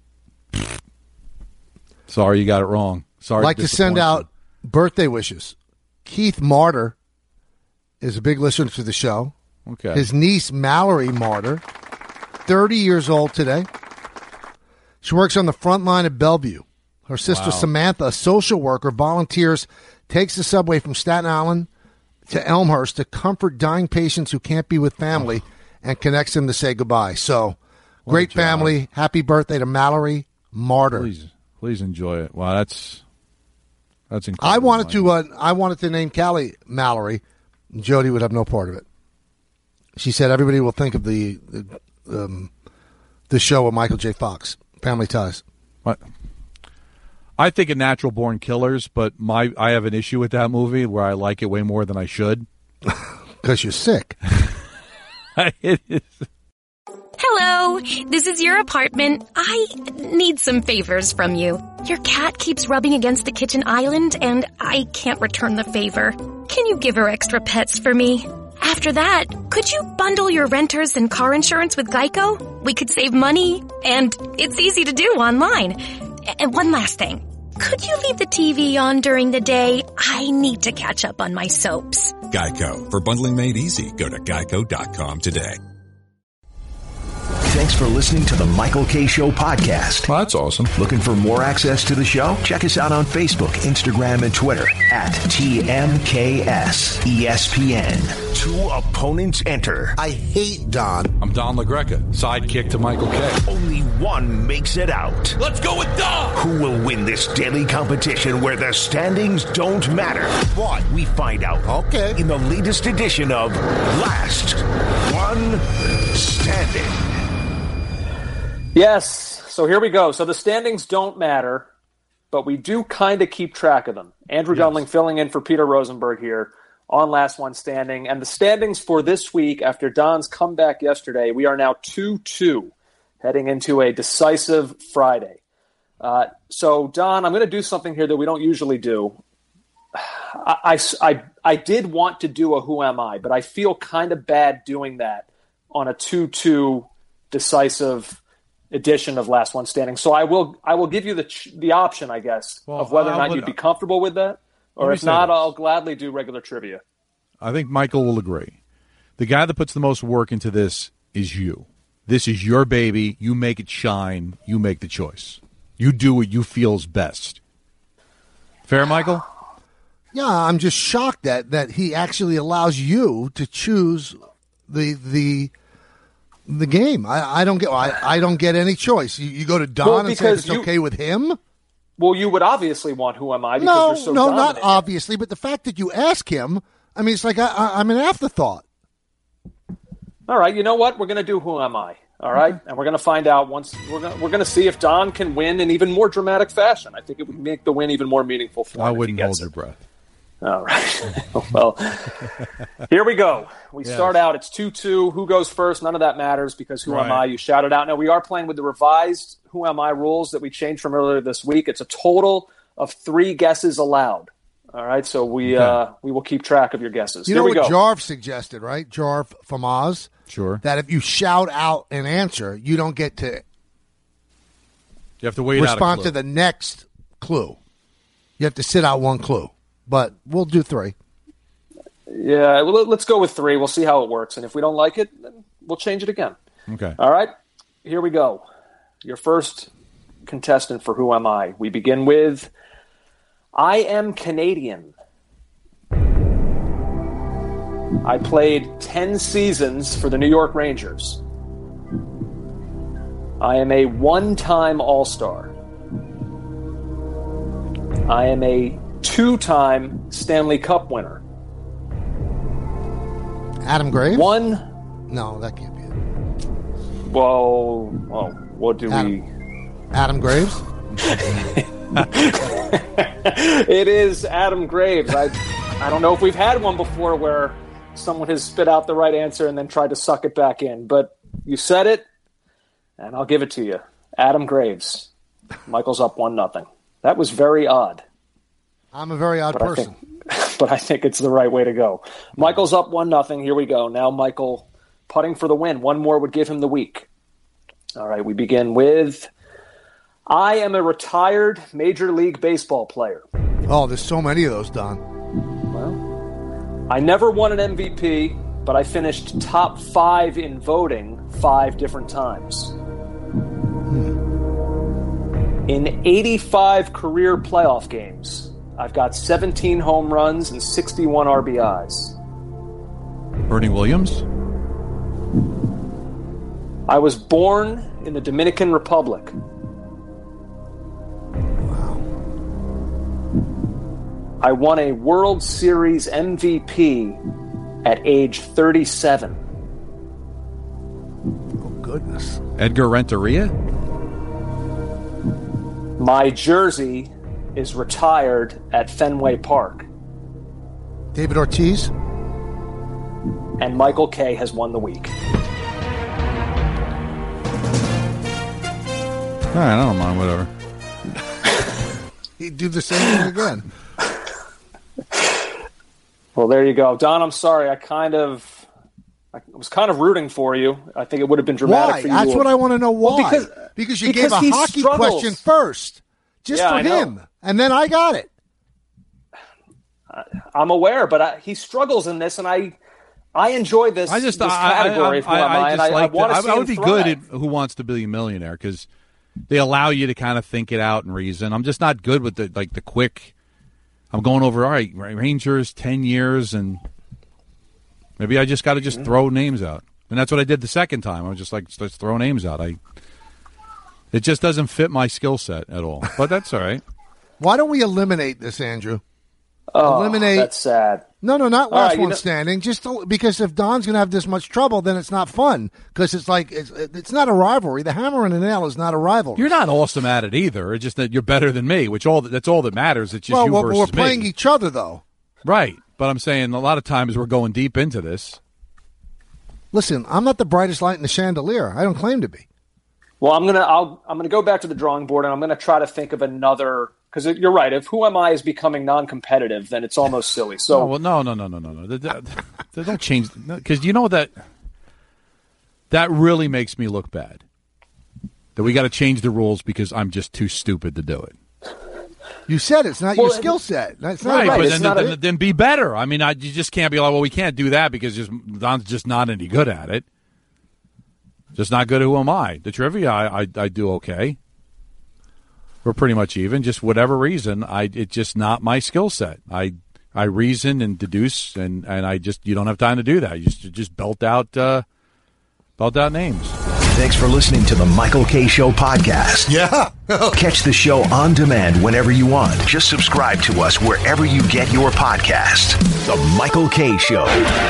Sorry you got it wrong. Sorry. I'd like to send out birthday wishes. Keith Martyr is a big listener to the show. Okay. His niece, Mallory Martyr, thirty years old today. She works on the front line at Bellevue. Her sister, Wow. Samantha, a social worker, volunteers, takes the subway from Staten Island to Elmhurst to comfort dying patients who can't be with family and connects them to say goodbye. So, great job. family. Happy birthday to Mallory Martyr. Please, please enjoy it. Wow, that's that's incredible. I wanted to. Michael. Uh, I wanted to name Callie Mallory. Jody would have no part of it. She said everybody will think of the the, um, the show with Michael J. Fox, Family Ties. What? I think of Natural Born Killers, but my I have an issue with that movie where I like it way more than I should. Because you're sick. It is. Hello, this is your apartment. I need some favors from you. Your cat keeps rubbing against the kitchen island, and I can't return the favor. Can you give her extra pets for me? After that, could you bundle your renters and car insurance with Geico? We could save money, and it's easy to do online. And one last thing. Could you leave the T V on during the day? I need to catch up on my soaps. Geico. For bundling made easy, go to geico dot com today. Thanks for listening to the Michael K. Show podcast. Well, that's awesome. Looking for more access to the show? Check us out on Facebook, Instagram, and Twitter at T M K S E S P N. Two opponents enter. I hate Don. I'm Don LaGreca, sidekick to Michael K. Only one makes it out. Let's go with Don! Who will win this daily competition where the standings don't matter? What? We find out Okay. in the latest edition of Last One Standing. Yes, so here we go. So the standings don't matter, but we do kind of keep track of them. Andrew Gunling filling in for Peter Rosenberg here on Last One Standing. And the standings for this week, after Don's comeback yesterday, we are now two two, heading into a decisive Friday. Uh, so, Don, I'm going to do something here that we don't usually do. I, I, I, I did want to do a Who Am I, but I feel kind of bad doing that on a two two decisive edition of Last One Standing. So I will I will give you the the option, I guess, Well, of whether or I not would- you'd be comfortable with that, or Let me if say not, this. I'll gladly do regular trivia. I think Michael will agree. The guy that puts the most work into this is you. This is your baby. You make it shine. You make the choice. You do what you feel is best. Fair, Michael? Yeah, I'm just shocked that, that he actually allows you to choose the the the game. I, I don't get I, I don't get any choice. You, you go to Don Well, and say if it's you- okay with him? Well, you would obviously want Who Am I because No, you're so no, dominant. not obviously, but the fact that you ask him, I mean, it's like I, I, I'm an afterthought. All right, you know what? We're going to do Who Am I? All right, and we're going to find out once we're going we're going to see if Don can win in even more dramatic fashion. I think it would make the win even more meaningful for him. I if he wouldn't gets hold it. your breath. All right. Well, here we go. We Yes. start out. It's two two. Who goes first? None of that matters because Who Am Right. I? You shout it out. Now, we are playing with the revised Who Am I rules that we changed from earlier this week. It's a total of three guesses allowed. All right, so we Okay. uh, we will keep track of your guesses. You Here know we what go. Jarv suggested, right? Jarv from Oz? Sure. That if you shout out an answer, you don't get to You have to wait respond out a to clue. the next clue. You have to sit out one clue. But we'll do three. Yeah, well, let's go with three. We'll see how it works, and if we don't like it, then we'll change it again. Okay. All right, here we go. Your first contestant for Who Am I? We begin with I am Canadian. I played ten seasons for the New York Rangers. I am a one-time All-Star. I am a two-time Stanley Cup winner. Adam Graves? One, No, that can't be it. well, oh, what do Adam. we... Adam Graves? It is Adam Graves. I, I don't know if we've had one before where someone has spit out the right answer and then tried to suck it back in. But you said it, and I'll give it to you. Adam Graves. Michael's up one nothing. That was very odd, I'm a very odd but I person. think, but I think it's the right way to go. Michael's up one nothing. Here we go. Now Michael putting for the win. One more would give him the week. All right, we begin with I am a retired Major League Baseball player. Oh, there's so many of those, Don. Well, I never won an M V P, but I finished top five in voting five different times. In eighty-five career playoff games, I've got seventeen home runs and sixty-one R B Is. Bernie Williams? I was born in the Dominican Republic. I won a World Series M V P at age thirty-seven. Oh, goodness. Edgar Renteria? My jersey is retired at Fenway Park. David Ortiz? And Michael K. has won the week. All right, I don't mind, whatever. He'd do the same thing again. Well, there you go. Don, I'm sorry. I kind of... I was kind of rooting for you. I think it would have been dramatic Why? for you. That's to what have- I want to know why. Well, because, because you because gave a he hockey struggles. question first. Just Yeah, for I know. him. And then I got it. I'm aware, but I, he struggles in this, and I I enjoy this, I just this I, category I, of Who Am I, and just I, like I want to I, see I him would be thrive. good at Who Wants to Be a Millionaire because they allow you to kind of think it out and reason. I'm just not good with the like the quick. I'm going over all right, Rangers ten years, and maybe I just got to just Mm-hmm. throw names out, and that's what I did the second time. I was just like let's throw names out. I it just doesn't fit my skill set at all, but that's all right. Why don't we eliminate this, Andrew? Oh, eliminate. that's sad. No, no, not All last right, you one know- standing. Just to, because if Don's going to have this much trouble, then it's not fun. Because it's like it's, it's not a rivalry. The hammer and the nail is not a rivalry. You're not awesome at it either. It's just that you're better than me, which all that's all that matters. It's just well, you we're, versus we're playing me. each other, though. Right, but I'm saying a lot of times we're going deep into this. Listen, I'm not the brightest light in the chandelier. I don't claim to be. Well, I'm gonna I'll, I'm gonna go back to the drawing board, and I'm gonna try to think of another. Because you're right. If Who Am I is becoming non-competitive, then it's almost silly. So No, well, no, no, no, no, no, no. They, they- they don't change because you know that that really makes me look bad. That we got to change the rules because I'm just too stupid to do it. You said it's not Well, your skill set. That's not Right, right, but it's then, not then, a- then be better. I mean, I, you just can't be like, well, we can't do that because just Don's just not any good at it. Just not good. Who am I? The trivia, I, I, I do okay. We're pretty much even. Just whatever reason, I it's just not my skill set. I I reason and deduce, and, and I just you don't have time to do that. You just you just belt out uh, belt out names. Thanks for listening to the Michael Kay Show podcast. Yeah. Catch the show on demand whenever you want. Just subscribe to us wherever you get your podcast. The Michael Kay Show.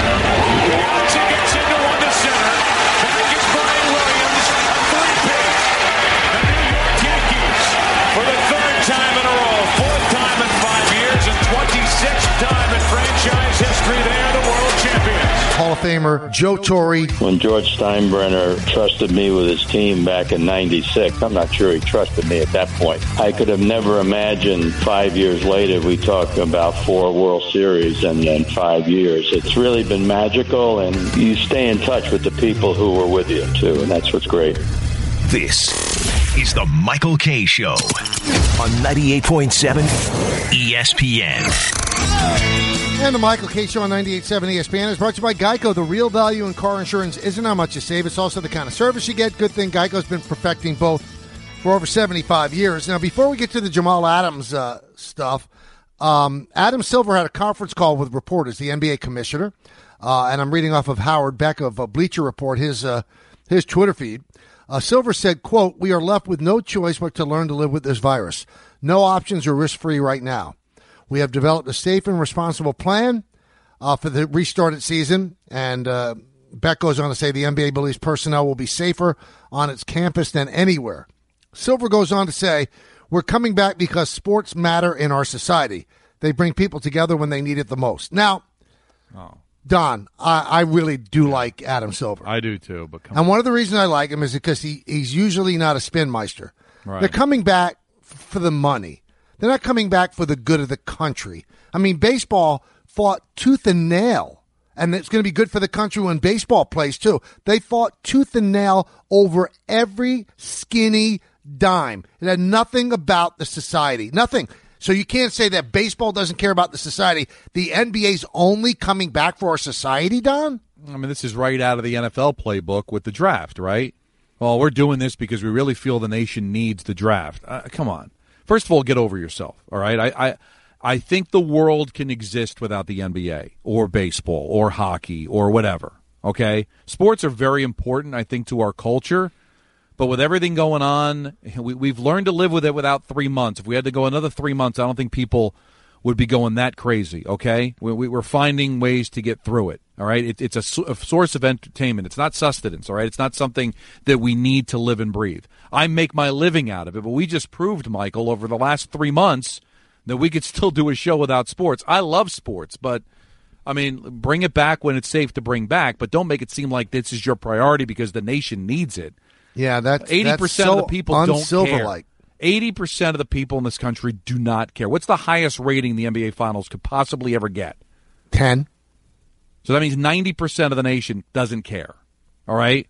twenty-sixth time in franchise history, they are the world champions. Hall of Famer Joe Torre. When George Steinbrenner trusted me with his team back in ninety-six, I'm not sure he trusted me at that point. I could have never imagined five years later we talk about four World Series and then five years. It's really been magical, and you stay in touch with the people who were with you, too, and that's what's great. This is the Michael Kay Show on ninety-eight point seven E S P N. And the Michael Kay Show on ninety-eight point seven E S P N is brought to you by Geico. The real value in car insurance isn't how much you save, it's also the kind of service you get. Good thing Geico's been perfecting both for over seventy-five years. Now, before we get to the Jamal Adams uh, stuff, um, Adam Silver had a conference call with reporters, the N B A commissioner, uh, and I'm reading off of Howard Beck of uh, Bleacher Report, his uh, his Twitter feed. Uh, Silver said, quote, "We are left with no choice but to learn to live with this virus. No options are risk-free right now. We have developed a safe and responsible plan uh, for the restarted season." And uh, Beck goes on to say the N B A believes personnel will be safer on its campus than anywhere. Silver goes on to say, "We're coming back because sports matter in our society. They bring people together when they need it the most." Now, oh. Don, I, I really do like Adam Silver. I do too. But come and on. one of the reasons I like him is because he, he's usually not a spin meister. Right. They're coming back f- for the money. They're not coming back for the good of the country. I mean, baseball fought tooth and nail, and it's going to be good for the country when baseball plays too. They fought tooth and nail over every skinny dime. It had nothing about the society. Nothing. So you can't say that baseball doesn't care about the society. The N B A's only coming back for our society, Don? I mean, this is right out of the N F L playbook with the draft, right? Well, we're doing this because we really feel the nation needs the draft. Uh, come on. First of all, get over yourself, all right? I, I I think the world can exist without the N B A or baseball or hockey or whatever, okay? Sports are very important, I think, to our culture. But with everything going on, we, we've learned to live with it without three months. If we had to go another three months, I don't think people would be going that crazy, okay? We, we, we're finding ways to get through it, all right? It, it's a, a source of entertainment. It's not sustenance, all right? It's not something that we need to live and breathe. I make my living out of it, but we just proved, Michael, over the last three months that we could still do a show without sports. I love sports, but, I mean, bring it back when it's safe to bring back, but don't make it seem like this is your priority because the nation needs it. Yeah, that's eighty percent that's so of the people don't care. Like. eighty percent of the people in this country do not care. What's the highest rating the N B A Finals could possibly ever get? ten. So that means ninety percent of the nation doesn't care. All right?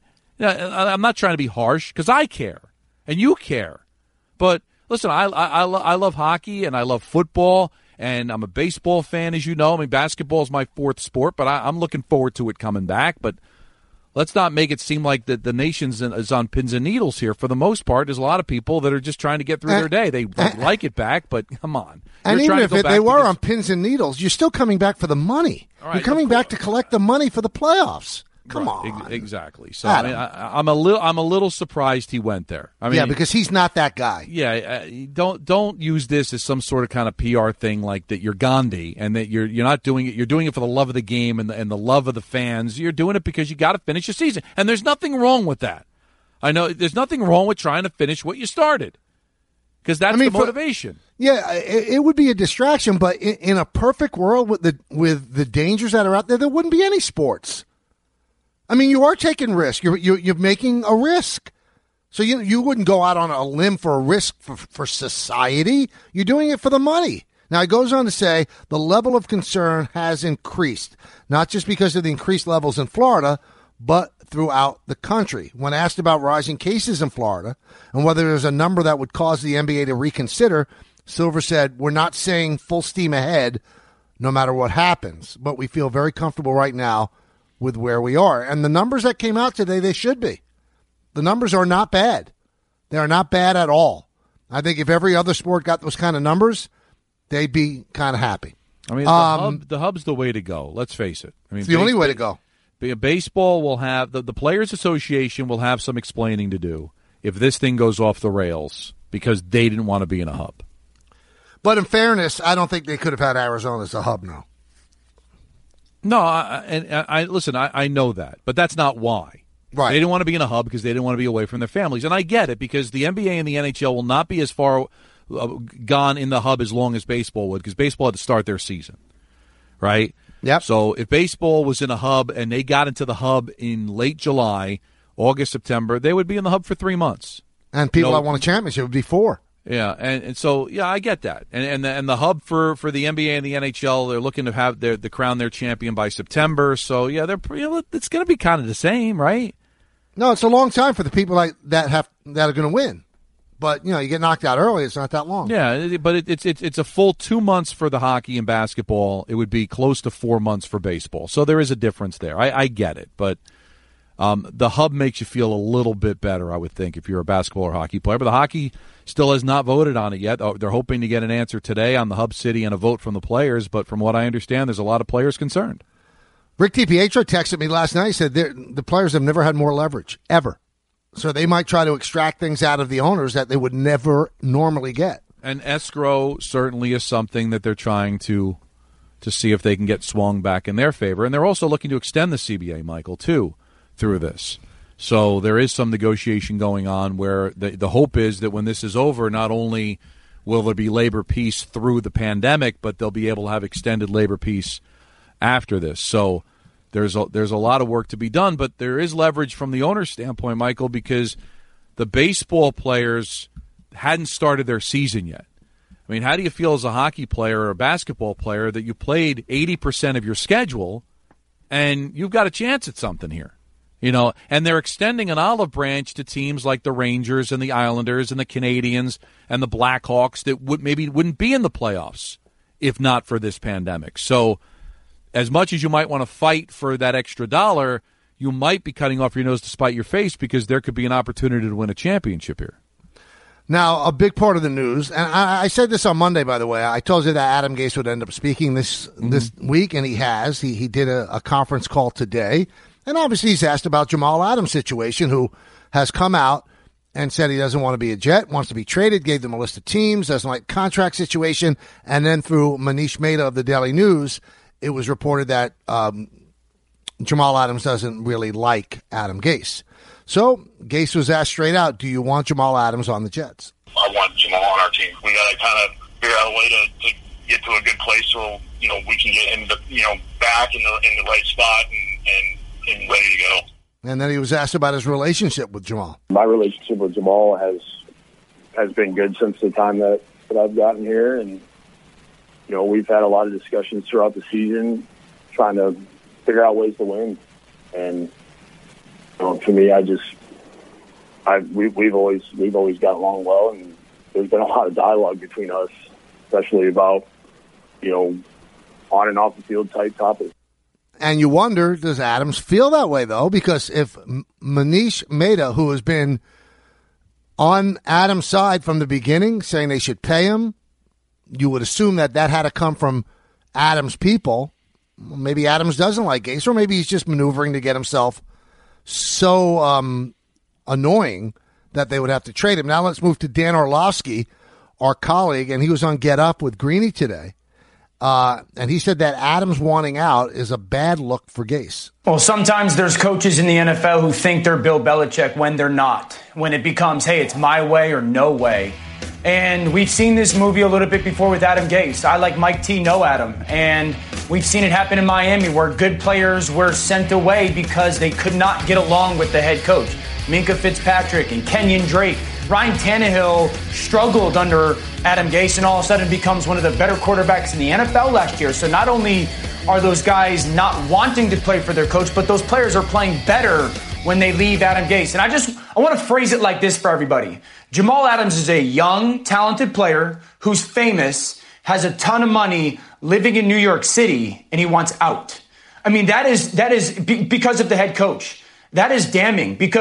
I'm not trying to be harsh because I care and you care. But listen, I, I, I, lo- I love hockey and I love football and I'm a baseball fan, as you know. I mean, basketball is my fourth sport, but I, I'm looking forward to it coming back. But let's not make it seem like the, the nation is on pins and needles here. For the most part, there's a lot of people that are just trying to get through uh, their day. They uh, like it back, but come on. And You're even if it, they were this- on pins and needles, you're still coming back for the money. Right, you're coming back to collect the money for the playoffs. Come right, on. ex- exactly. So I mean, I, I'm a little, I'm a little surprised he went there. I mean, yeah, because he's not that guy. Yeah, uh, don't don't use this as some sort of kind of P R thing, like that you're Gandhi and that you're you're not doing it. You're doing it for the love of the game and the, and the love of the fans. You're doing it because you got to finish your season, and there's nothing wrong with that. I know there's nothing wrong with trying to finish what you started, because that's I mean, the motivation. For, yeah, it, it would be a distraction, but in, in a perfect world with the with the dangers that are out there, there wouldn't be any sports. I mean, you are taking risk. You're, you're you're making a risk. So you you wouldn't go out on a limb for a risk for, for society. You're doing it for the money. Now, it goes on to say the level of concern has increased, not just because of the increased levels in Florida, but throughout the country. When asked about rising cases in Florida and whether there's a number that would cause the N B A to reconsider, Silver said, "We're not saying full steam ahead no matter what happens, but we feel very comfortable right now with where we are." And the numbers that came out today, they should be. the numbers are not bad. They are not bad at all. I think if every other sport got those kind of numbers, they'd be kind of happy. I mean, the, um, hub, the hub's the way to go. Let's face it. I mean, it's the base- only way to go. Baseball will have the, the Players Association will have some explaining to do if this thing goes off the rails because they didn't want to be in a hub. But in fairness, I don't think they could have had Arizona as a hub now. No, I, and I, I listen. I, I know that, but that's not why. Right. They didn't want to be in a hub because they didn't want to be away from their families, and I get it because the N B A and the N H L will not be as far uh, gone in the hub as long as baseball would because baseball had to start their season, right? Yep. So if baseball was in a hub and they got into the hub in late July, August, September, they would be in the hub for three months. And people you know, that won a championship would be four. Yeah, and, and so yeah, I get that, and and the, and the hub for, for the N B A and the N H L, they're looking to have their the crown their champion by September. So yeah, they're you know, it's going to be kind of the same, right? No, it's a long time for the people like that have that are going to win, but you know you get knocked out early. It's not that long. Yeah, but it, it's it's it's a full two months for the hockey and basketball. It would be close to four months for baseball. So there is a difference there. I, I get it, but. Um, the hub makes you feel a little bit better, I would think, if you're a basketball or hockey player. But the hockey still has not voted on it yet. They're hoping to get an answer today on the hub city and a vote from the players. But from what I understand, there's a lot of players concerned. Rick DiPietro texted me last night. He said the players have never had more leverage, ever. So they might try to extract things out of the owners that they would never normally get. And escrow certainly is something that they're trying to to see if they can get swung back in their favor. And they're also looking to extend the C B A, Michael, too. Through this. So there is some negotiation going on where the, the hope is that when this is over, not only will there be labor peace through the pandemic, but they'll be able to have extended labor peace after this. So there's a, there's a lot of work to be done, but there is leverage from the owner's standpoint, Michael, because the baseball players hadn't started their season yet. I mean, how do you feel as a hockey player or a basketball player that you played eighty percent of your schedule and you've got a chance at something here? You know, and they're extending an olive branch to teams like the Rangers and the Islanders and the Canadians and the Blackhawks that would maybe wouldn't be in the playoffs if not for this pandemic. So as much as you might want to fight for that extra dollar, you might be cutting off your nose to spite your face because there could be an opportunity to win a championship here. Now, a big part of the news, and I, I said this on Monday, by the way, I told you that Adam Gase would end up speaking this mm-hmm. this week, and he has. He, he did a, a conference call today. And obviously he's asked about Jamal Adams' situation, who has come out and said he doesn't want to be a Jet, wants to be traded, gave them a list of teams, doesn't like contract situation. And then through Manish Mehta of the Daily News, it was reported that um, Jamal Adams doesn't really like Adam Gase. So Gase was asked straight out, do you want Jamal Adams on the Jets? I want Jamal on our team. We got to kind of figure out a way to, to get to a good place so, you know, we can get in the, you know, back in the, in the right spot and, and and ready to go. And then he was asked about his relationship with Jamal. My relationship with Jamal has has been good since the time that, that I've gotten here. And, you know, we've had a lot of discussions throughout the season trying to figure out ways to win. And, you know, to me, I just, I we, we've always we've always got along well. And there's been a lot of dialogue between us, especially about, you know, on and off the field type topics. And you wonder, does Adams feel that way, though? Because if Manish Mehta, who has been on Adams' side from the beginning, saying they should pay him, you would assume that that had to come from Adams' people. Maybe Adams doesn't like Gase, or maybe he's just maneuvering to get himself so um, annoying that they would have to trade him. Now let's move to Dan Orlovsky, our colleague, and he was on Get Up with Greeny today. Uh, and he said that Adams wanting out is a bad look for Gase. Well, sometimes there's coaches in the N F L who think they're Bill Belichick when they're not. When it becomes, hey, it's my way or no way. And we've seen this movie a little bit before with Adam Gase. I like Mike T, know Adam. And we've seen it happen in Miami where good players were sent away because they could not get along with the head coach. Minkah Fitzpatrick and Kenyon Drake. Ryan Tannehill struggled under Adam Gase and all of a sudden becomes one of the better quarterbacks in the N F L last year. So not only are those guys not wanting to play for their coach, but those players are playing better when they leave Adam Gase. And I just, I want to phrase it like this for everybody. Jamal Adams is a young, talented player who's famous, has a ton of money, living in New York City, and he wants out. I mean, that is, that is be- because of the head coach. That is damning because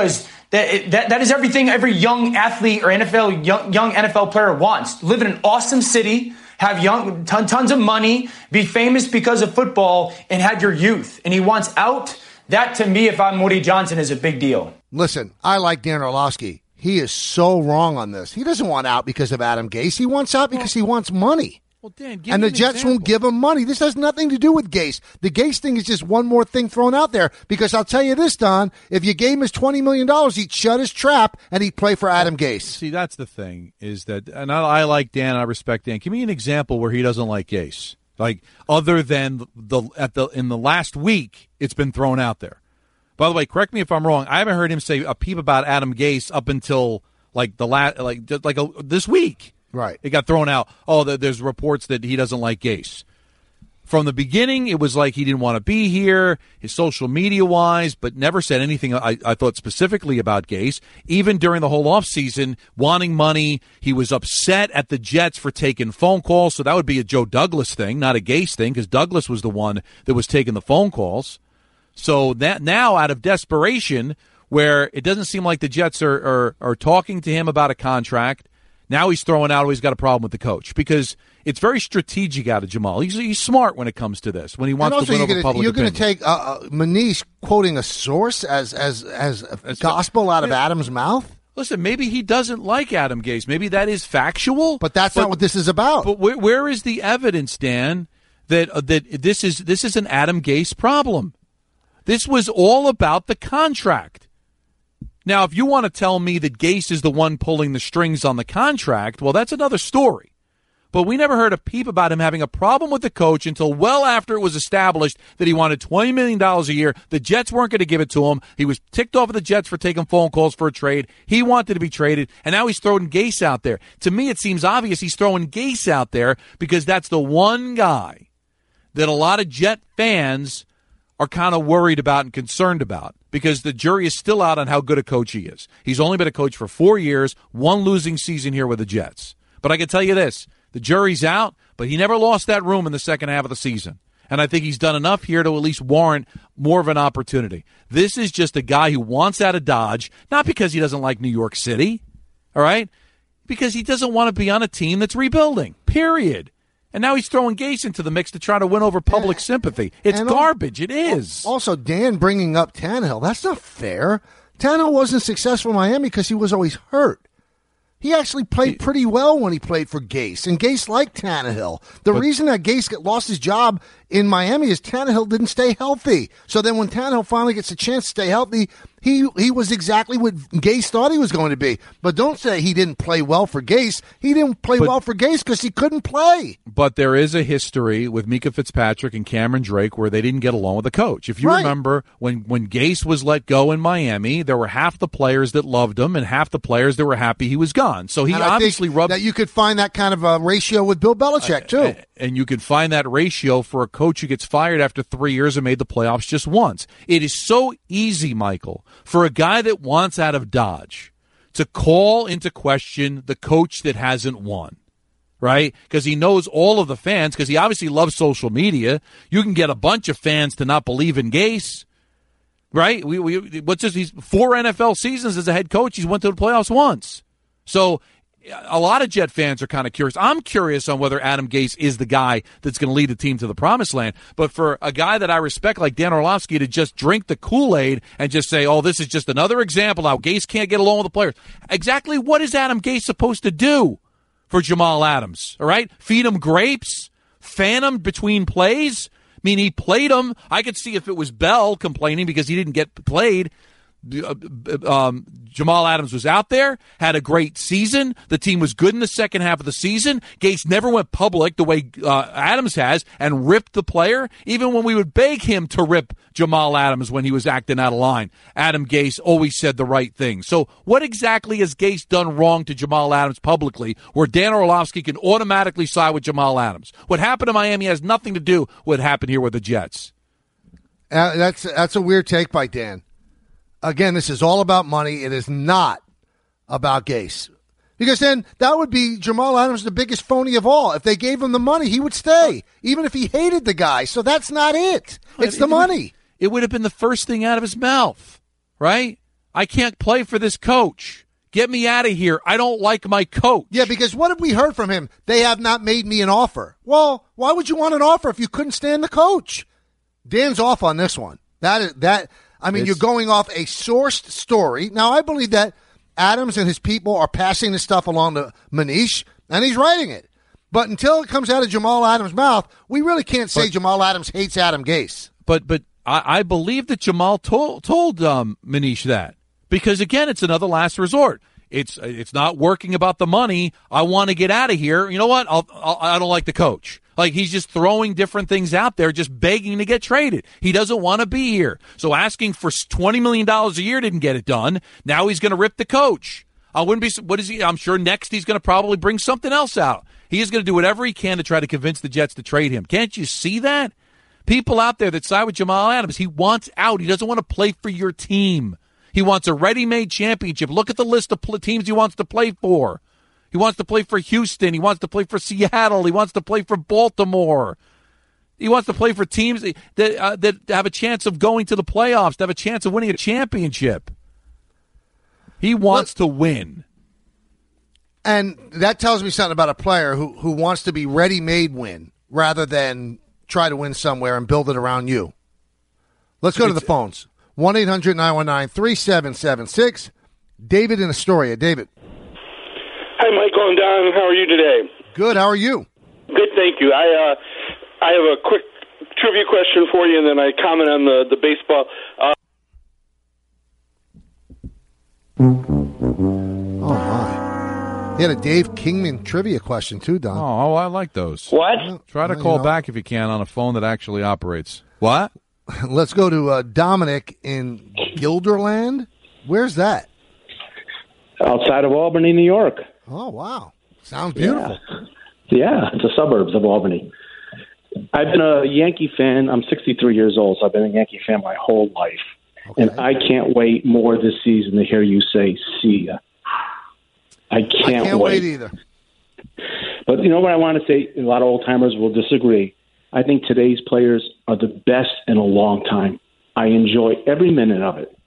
That, that that is everything every young athlete or N F L young, young N F L player wants. Live in an awesome city, have young ton, tons of money, be famous because of football, and have your youth. And he wants out. That, to me, if I'm Woody Johnson, is a big deal. Listen, I like Dan Orlovsky. He is so wrong on this. He doesn't want out because of Adam Gase. He wants out because he wants money. Well, Dan, give and me the an Jets example. won't give him money. This has nothing to do with Gase. The Gase thing is just one more thing thrown out there. Because I'll tell you this, Don, if you gave him his twenty million dollars, he'd shut his trap and he'd play for Adam Gase. See, that's the thing, is that, and I, I like Dan, I respect Dan. Give me an example where he doesn't like Gase. Like, other than the at the in the last week, it's been thrown out there. By the way, correct me if I'm wrong. I haven't heard him say a peep about Adam Gase up until like the last, like just like a, this week. Right. It got thrown out. Oh, there's reports that he doesn't like Gase. From the beginning, it was like he didn't want to be here, his social media-wise, but never said anything, I, I thought, specifically about Gase. Even during the whole offseason, wanting money, he was upset at the Jets for taking phone calls, so that would be a Joe Douglas thing, not a Gase thing, because Douglas was the one that was taking the phone calls. So that now, out of desperation, where it doesn't seem like the Jets are, are, are talking to him about a contract, now he's throwing out, oh, he's got a problem with the coach, because it's very strategic out of Jamal. He's, he's smart when it comes to this, when he wants and also to win you're over gonna, public You're going to opinion. take uh, uh, Manish quoting a source as as as gospel out of yeah. Adam's mouth? Listen, maybe he doesn't like Adam Gase. Maybe that is factual. But that's but, not what this is about. But where, where is the evidence, Dan, that uh, that this is this is an Adam Gase problem? This was all about the contract. Now, if you want to tell me that Gase is the one pulling the strings on the contract, well, that's another story. But we never heard a peep about him having a problem with the coach until well after it was established that he wanted twenty million dollars a year. The Jets weren't going to give it to him. He was ticked off of the Jets for taking phone calls for a trade. He wanted to be traded, and now he's throwing Gase out there. To me, it seems obvious he's throwing Gase out there because that's the one guy that a lot of Jet fans are kind of worried about and concerned about, because the jury is still out on how good a coach he is. He's only been a coach for four years, one losing season here with the Jets. But I can tell you this, the jury's out, but he never lost that room in the second half of the season. And I think he's done enough here to at least warrant more of an opportunity. This is just a guy who wants out of Dodge, not because he doesn't like New York City, all right? Because he doesn't want to be on a team that's rebuilding, period. And now he's throwing Gase into the mix to try to win over public yeah. sympathy. It's and garbage. It is. Also, Dan bringing up Tannehill, that's not fair. Tannehill wasn't successful in Miami because he was always hurt. He actually played pretty well when he played for Gase, and Gase liked Tannehill. The but, reason that Gase lost his job in Miami is Tannehill didn't stay healthy. So then when Tannehill finally gets a chance to stay healthy, he he was exactly what Gase thought he was going to be. But don't say he didn't play well for Gase. He didn't play but, well for Gase because he couldn't play. But there is a history with Mika Fitzpatrick and Cameron Drake where they didn't get along with the coach. If you right. remember, when, when Gase was let go in Miami, there were half the players that loved him and half the players that were happy he was gone. So he and obviously I think rubbed... that you could find that kind of a ratio with Bill Belichick, too. Uh, and you could find that ratio for a coach who gets fired after three years and made the playoffs just once. It is so easy, Michael, for a guy that wants out of Dodge to call into question the coach that hasn't won, right? Because he knows all of the fans, because he obviously loves social media. You can get a bunch of fans to not believe in Gase, right? We, we, what's this? He's four N F L seasons as a head coach. He's went to the playoffs once. So a lot of Jet fans are kind of curious. I'm curious on whether Adam Gase is the guy that's going to lead the team to the promised land. But for a guy that I respect like Dan Orlovsky to just drink the Kool-Aid and just say, oh, this is just another example how Gase can't get along with the players. Exactly what is Adam Gase supposed to do for Jamal Adams? All right? Feed him grapes? Fan him between plays? I mean, he played him. I could see if it was Bell complaining because he didn't get played. Um, Jamal Adams was out there, had a great season. The team was good in the second half of the season. Gase never went public the way uh, Adams has and ripped the player. Even when we would beg him to rip Jamal Adams when he was acting out of line, Adam Gase always said the right thing. So what exactly has Gase done wrong to Jamal Adams publicly where Dan Orlovsky can automatically side with Jamal Adams? What happened to Miami has nothing to do with what happened here with the Jets. Uh, that's, that's a weird take by Dan. Again, this is all about money. It is not about Gase. Because then that would be Jamal Adams, the biggest phony of all. If they gave him the money, he would stay, even if he hated the guy. So that's not it. It's the money. It would have been the first thing out of his mouth, right? I can't play for this coach. Get me out of here. I don't like my coach. Yeah, because what have we heard from him? They have not made me an offer. Well, why would you want an offer if you couldn't stand the coach? Dan's off on this one. That is that. I mean, it's, you're going off a sourced story. Now, I believe that Adams and his people are passing this stuff along to Manish, and he's writing it. But until it comes out of Jamal Adams' mouth, we really can't say but, Jamal Adams hates Adam Gase. But but I, I believe that Jamal told told um, Manish that. Because, again, it's another last resort. It's it's not working about the money. I want to get out of here. You know what? I'll, I'll, I don't like the coach. Like, he's just throwing different things out there, just begging to get traded. He doesn't want to be here. So asking for twenty million dollars a year didn't get it done. Now he's going to rip the coach. I wouldn't be. What is he? I'm sure next he's going to probably bring something else out. He is going to do whatever he can to try to convince the Jets to trade him. Can't you see that? People out there that side with Jamal Adams, he wants out. He doesn't want to play for your team. He wants a ready-made championship. Look at the list of teams he wants to play for. He wants to play for Houston. He wants to play for Seattle. He wants to play for Baltimore. He wants to play for teams that uh, that have a chance of going to the playoffs, to have a chance of winning a championship. He wants to win. And that tells me something about a player who, who wants to be ready-made win rather than try to win somewhere and build it around you. Let's go to the phones. one eight hundred nine one nine three seven seven six. David in Astoria. David. Hi, Michael and Don. How are you today? Good. How are you? Good, thank you. I uh, I have a quick trivia question for you, and then I comment on the, the baseball. Uh, oh, my. He had a Dave Kingman trivia question, too, Don. Oh, I like those. What? Try to well, call you know. back if you can on a phone that actually operates. What? Let's go to uh, Dominic in Guilderland. Where's that? Outside of Albany, New York. Oh, wow. Sounds beautiful. Yeah, yeah, it's the suburbs of Albany. I've been a Yankee fan. I'm sixty-three years old, so I've been a Yankee fan my whole life. Okay. And I can't wait more this season to hear you say, see ya. I can't, I can't wait. wait either. But you know what I want to say? A lot of old-timers will disagree. I think today's players are the best in a long time. I enjoy every minute of it.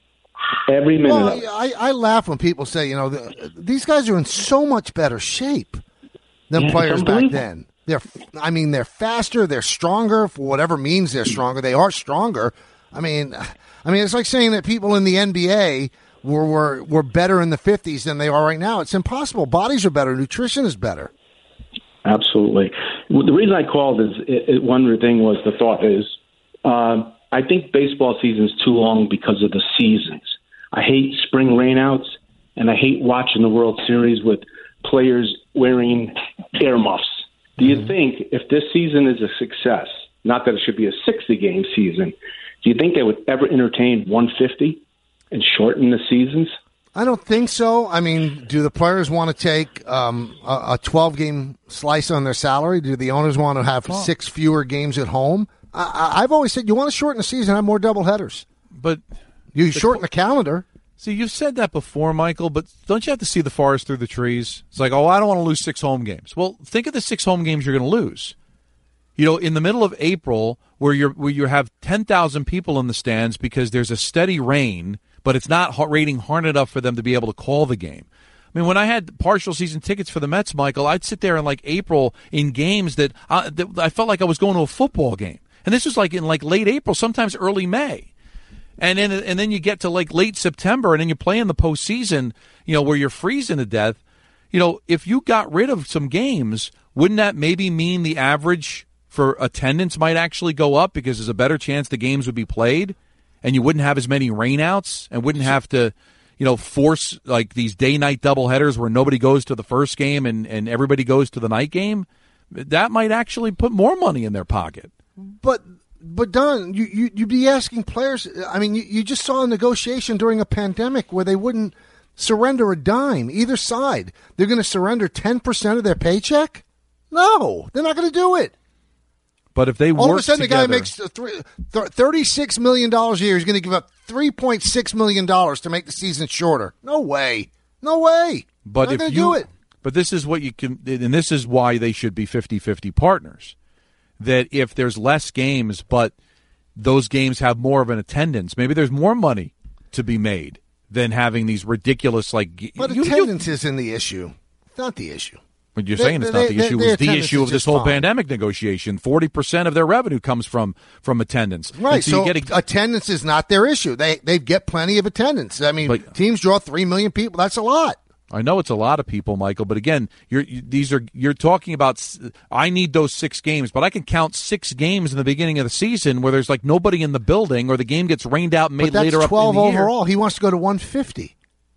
Every minute well, of it. I, I laugh when people say, you know, the, these guys are in so much better shape than Yeah, players it's back unbelievable. then. They're, I mean, they're faster, they're stronger, for whatever means they're stronger. They are stronger. I mean, I mean, it's like saying that people in the N B A were were, were better in the fifties than they are right now. It's impossible. Bodies are better. Nutrition is better. Absolutely. Well, the reason I called is it, it, one thing was the thought is uh, I think baseball season's too long because of the seasons. I hate spring rainouts, and I hate watching the World Series with players wearing earmuffs. Do you mm-hmm. think if this season is a success, not that it should be a sixty-game season, do you think they would ever entertain one fifty and shorten the seasons? I don't think so. I mean, do the players want to take um, a twelve-game slice on their salary? Do the owners want to have oh. six fewer games at home? I, I've always said you want to shorten the season, have more doubleheaders. But you the, shorten the calendar. See, you've said that before, Michael, but don't you have to see the forest through the trees? It's like, oh, I don't want to lose six home games. Well, think of the six home games you're going to lose. You know, in the middle of April, where you're where you have ten thousand people in the stands because there's a steady rain, but it's not raining hard enough for them to be able to call the game. I mean, when I had partial season tickets for the Mets, Michael, I'd sit there in like April in games that I, that I felt like I was going to a football game. And this was like in like late April, sometimes early May. And then and then you get to like late September, and then you play in the postseason, you know, where you're freezing to death. You know, if you got rid of some games, wouldn't that maybe mean the average for attendance might actually go up because there's a better chance the games would be played, and you wouldn't have as many rainouts and wouldn't have to, you know, force like these day-night doubleheaders where nobody goes to the first game and, and everybody goes to the night game? That might actually put more money in their pocket. But, but Don, you, you, you'd be asking players, I mean, you, you just saw a negotiation during a pandemic where they wouldn't surrender a dime, either side. They're going to surrender ten percent of their paycheck? No, they're not going to do it. But if they all work of a sudden together, the guy makes three, thirty-six million dollars a year. He's going to give up three point six million dollars to make the season shorter. No way. No way. But Not if gonna you, do it. But this is what you can, and this is why they should be fifty-fifty partners. That if there's less games, but those games have more of an attendance, maybe there's more money to be made than having these ridiculous like. But you, attendance you, isn't the issue. It's not the issue. But you're they, saying it's they, not the they, issue. they, It was the attendance issue is of this just whole fine. pandemic negotiation. Forty percent of their revenue comes from from attendance. Right. So, So, you get a, attendance is not their issue. They they get plenty of attendance. I mean, But- teams draw three million people. That's a lot. I know it's a lot of people, Michael, but again, you're you, these are you're talking about. s- I need those six games, but I can count six games in the beginning of the season where there's like nobody in the building, or the game gets rained out and made But that's later twelve up in the year. overall. He wants to go to one fifty.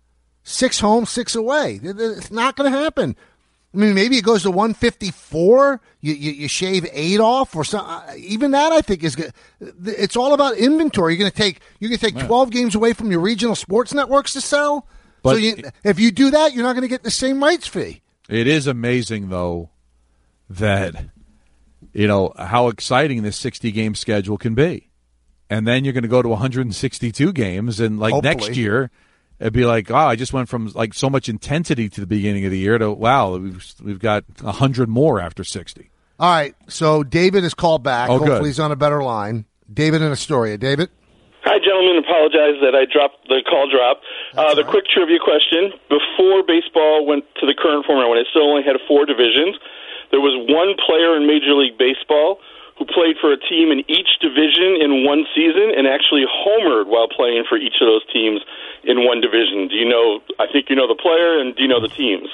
Six home, six away. It's not going to happen. I mean, maybe it goes to one fifty-four. You, you you shave eight off, or something. Even that, I think, is good. It's all about inventory. You're going to take you're going to take Yeah. twelve games away from your regional sports networks to sell. But so you, if you do that, you're not going to get the same rights fee. It is amazing, though, that you know how exciting this sixty game schedule can be, and then you're going to go to one hundred sixty-two games, and like Hopefully. next year, it'd be like, oh, I just went from like so much intensity to the beginning of the year to wow, we've we've got one hundred more after sixty. All right, so David is called back. Oh, Hopefully good. he's on a better line. David in Astoria. David? Hi, gentlemen. Apologize that I dropped the call drop. Uh, the quick trivia question. Before baseball went to the current format, when it still only had four divisions, there was one player in Major League Baseball who played for a team in each division in one season and actually homered while playing for each of those teams in one division. Do you know, I think you know the player, and do you know the teams?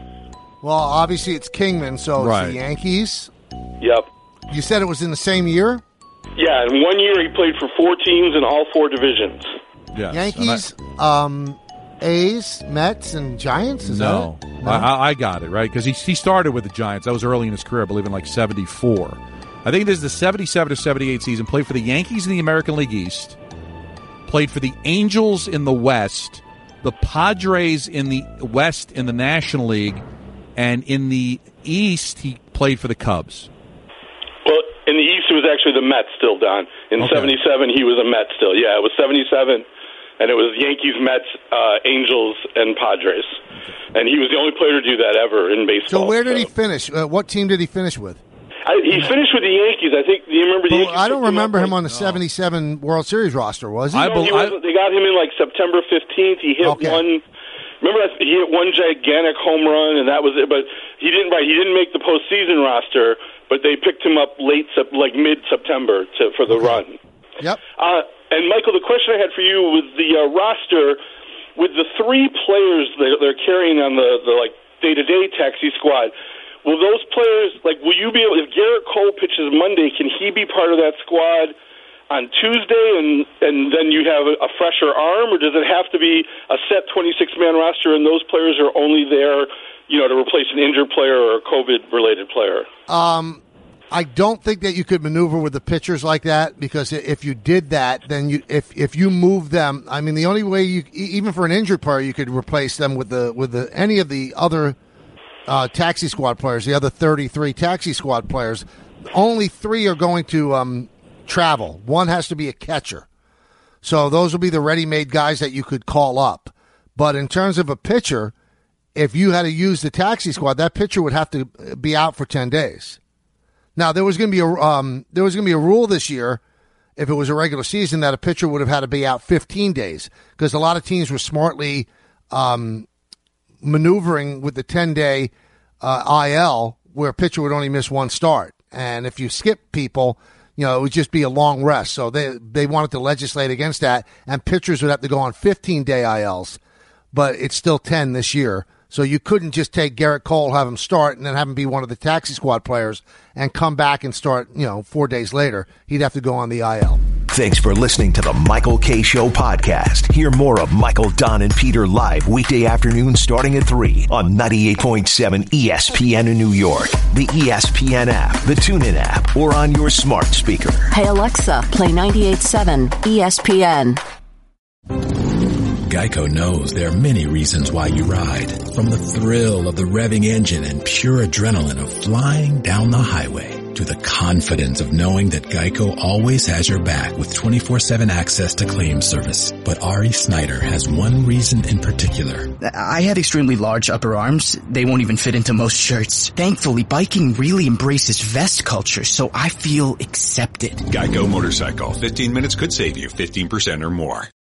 Well, obviously it's Kingman, so Right. it's the Yankees. Yep. You said it was in the same year? Yeah, in one year he played for four teams in all four divisions. Yes. Yankees, um, A's, Mets, and Giants? Is No, that it? I, I I got it right because he he started with the Giants. That was early in his career, I believe in like seventy-four. I think this is the seventy-seven or seventy-eight season. Played for the Yankees in the American League East. Played for the Angels in the West, the Padres in the West in the National League, and in the East he played for the Cubs. Well, in the East, it was actually the Mets still, Don. In Okay. seventy-seven, he was a Met still. Yeah, it was seventy-seven, and it was Yankees, Mets, uh, Angels, and Padres. And he was the only player to do that ever in baseball. So where did he finish? Uh, what team did he finish with? I, he finished with the Yankees. I think, do you remember the But Yankees? I don't picked him remember up, him on the seventy-seven World Series roster, was he? I No, he bel- was, they got him in like September fifteenth. He hit Okay. one. Remember that he hit one gigantic home run, and that was it. But he didn't. Right, he didn't make the postseason roster. But they picked him up late, Sep- like mid September, to for the run. Yep. Uh, and Michael, the question I had for you was the uh, roster with the three players that they're carrying on the, the like day to day taxi squad. Will those players, like, will you be able, if Garrett Cole pitches Monday, can he be part of that squad on Tuesday and, and then you have a, a fresher arm, or does it have to be a set twenty-six man roster and those players are only there, you know, to replace an injured player or a COVID-related player? Um, I don't think that you could maneuver with the pitchers like that, because if you did that, then you if if you move them, I mean, the only way you e- even for an injured player, you could replace them with the with the any of the other uh, taxi squad players, the other thirty-three taxi squad players. Only three are going to um, travel. One has to be a catcher. So those will be the ready-made guys that you could call up. But in terms of a pitcher, if you had to use the taxi squad, that pitcher would have to be out for ten days. Now, there was going to be a um, there was going to be a rule this year, if it was a regular season, that a pitcher would have had to be out fifteen days, because a lot of teams were smartly um, maneuvering with the ten-day uh, I L, where a pitcher would only miss one start. And if you skip people, you know, it would just be a long rest. So they they wanted to legislate against that, and pitchers would have to go on fifteen-day I Ls, but it's still ten this year. So you couldn't just take Garrett Cole, have him start, and then have him be one of the taxi squad players and come back and start, you know, four days later. He'd have to go on the I L. Thanks for listening to the Michael K. Show podcast. Hear more of Michael, Don, and Peter live weekday afternoons starting at three on ninety-eight point seven E S P N in New York, the E S P N app, the TuneIn app, or on your smart speaker. Hey Alexa, play ninety-eight point seven E S P N. Geico knows there are many reasons why you ride. From the thrill of the revving engine and pure adrenaline of flying down the highway, to the confidence of knowing that Geico always has your back with twenty-four seven access to claim service. But Ari Snyder has one reason in particular. I had extremely large upper arms. They won't even fit into most shirts. Thankfully, biking really embraces vest culture, so I feel accepted. Geico Motorcycle. fifteen minutes could save you fifteen percent or more.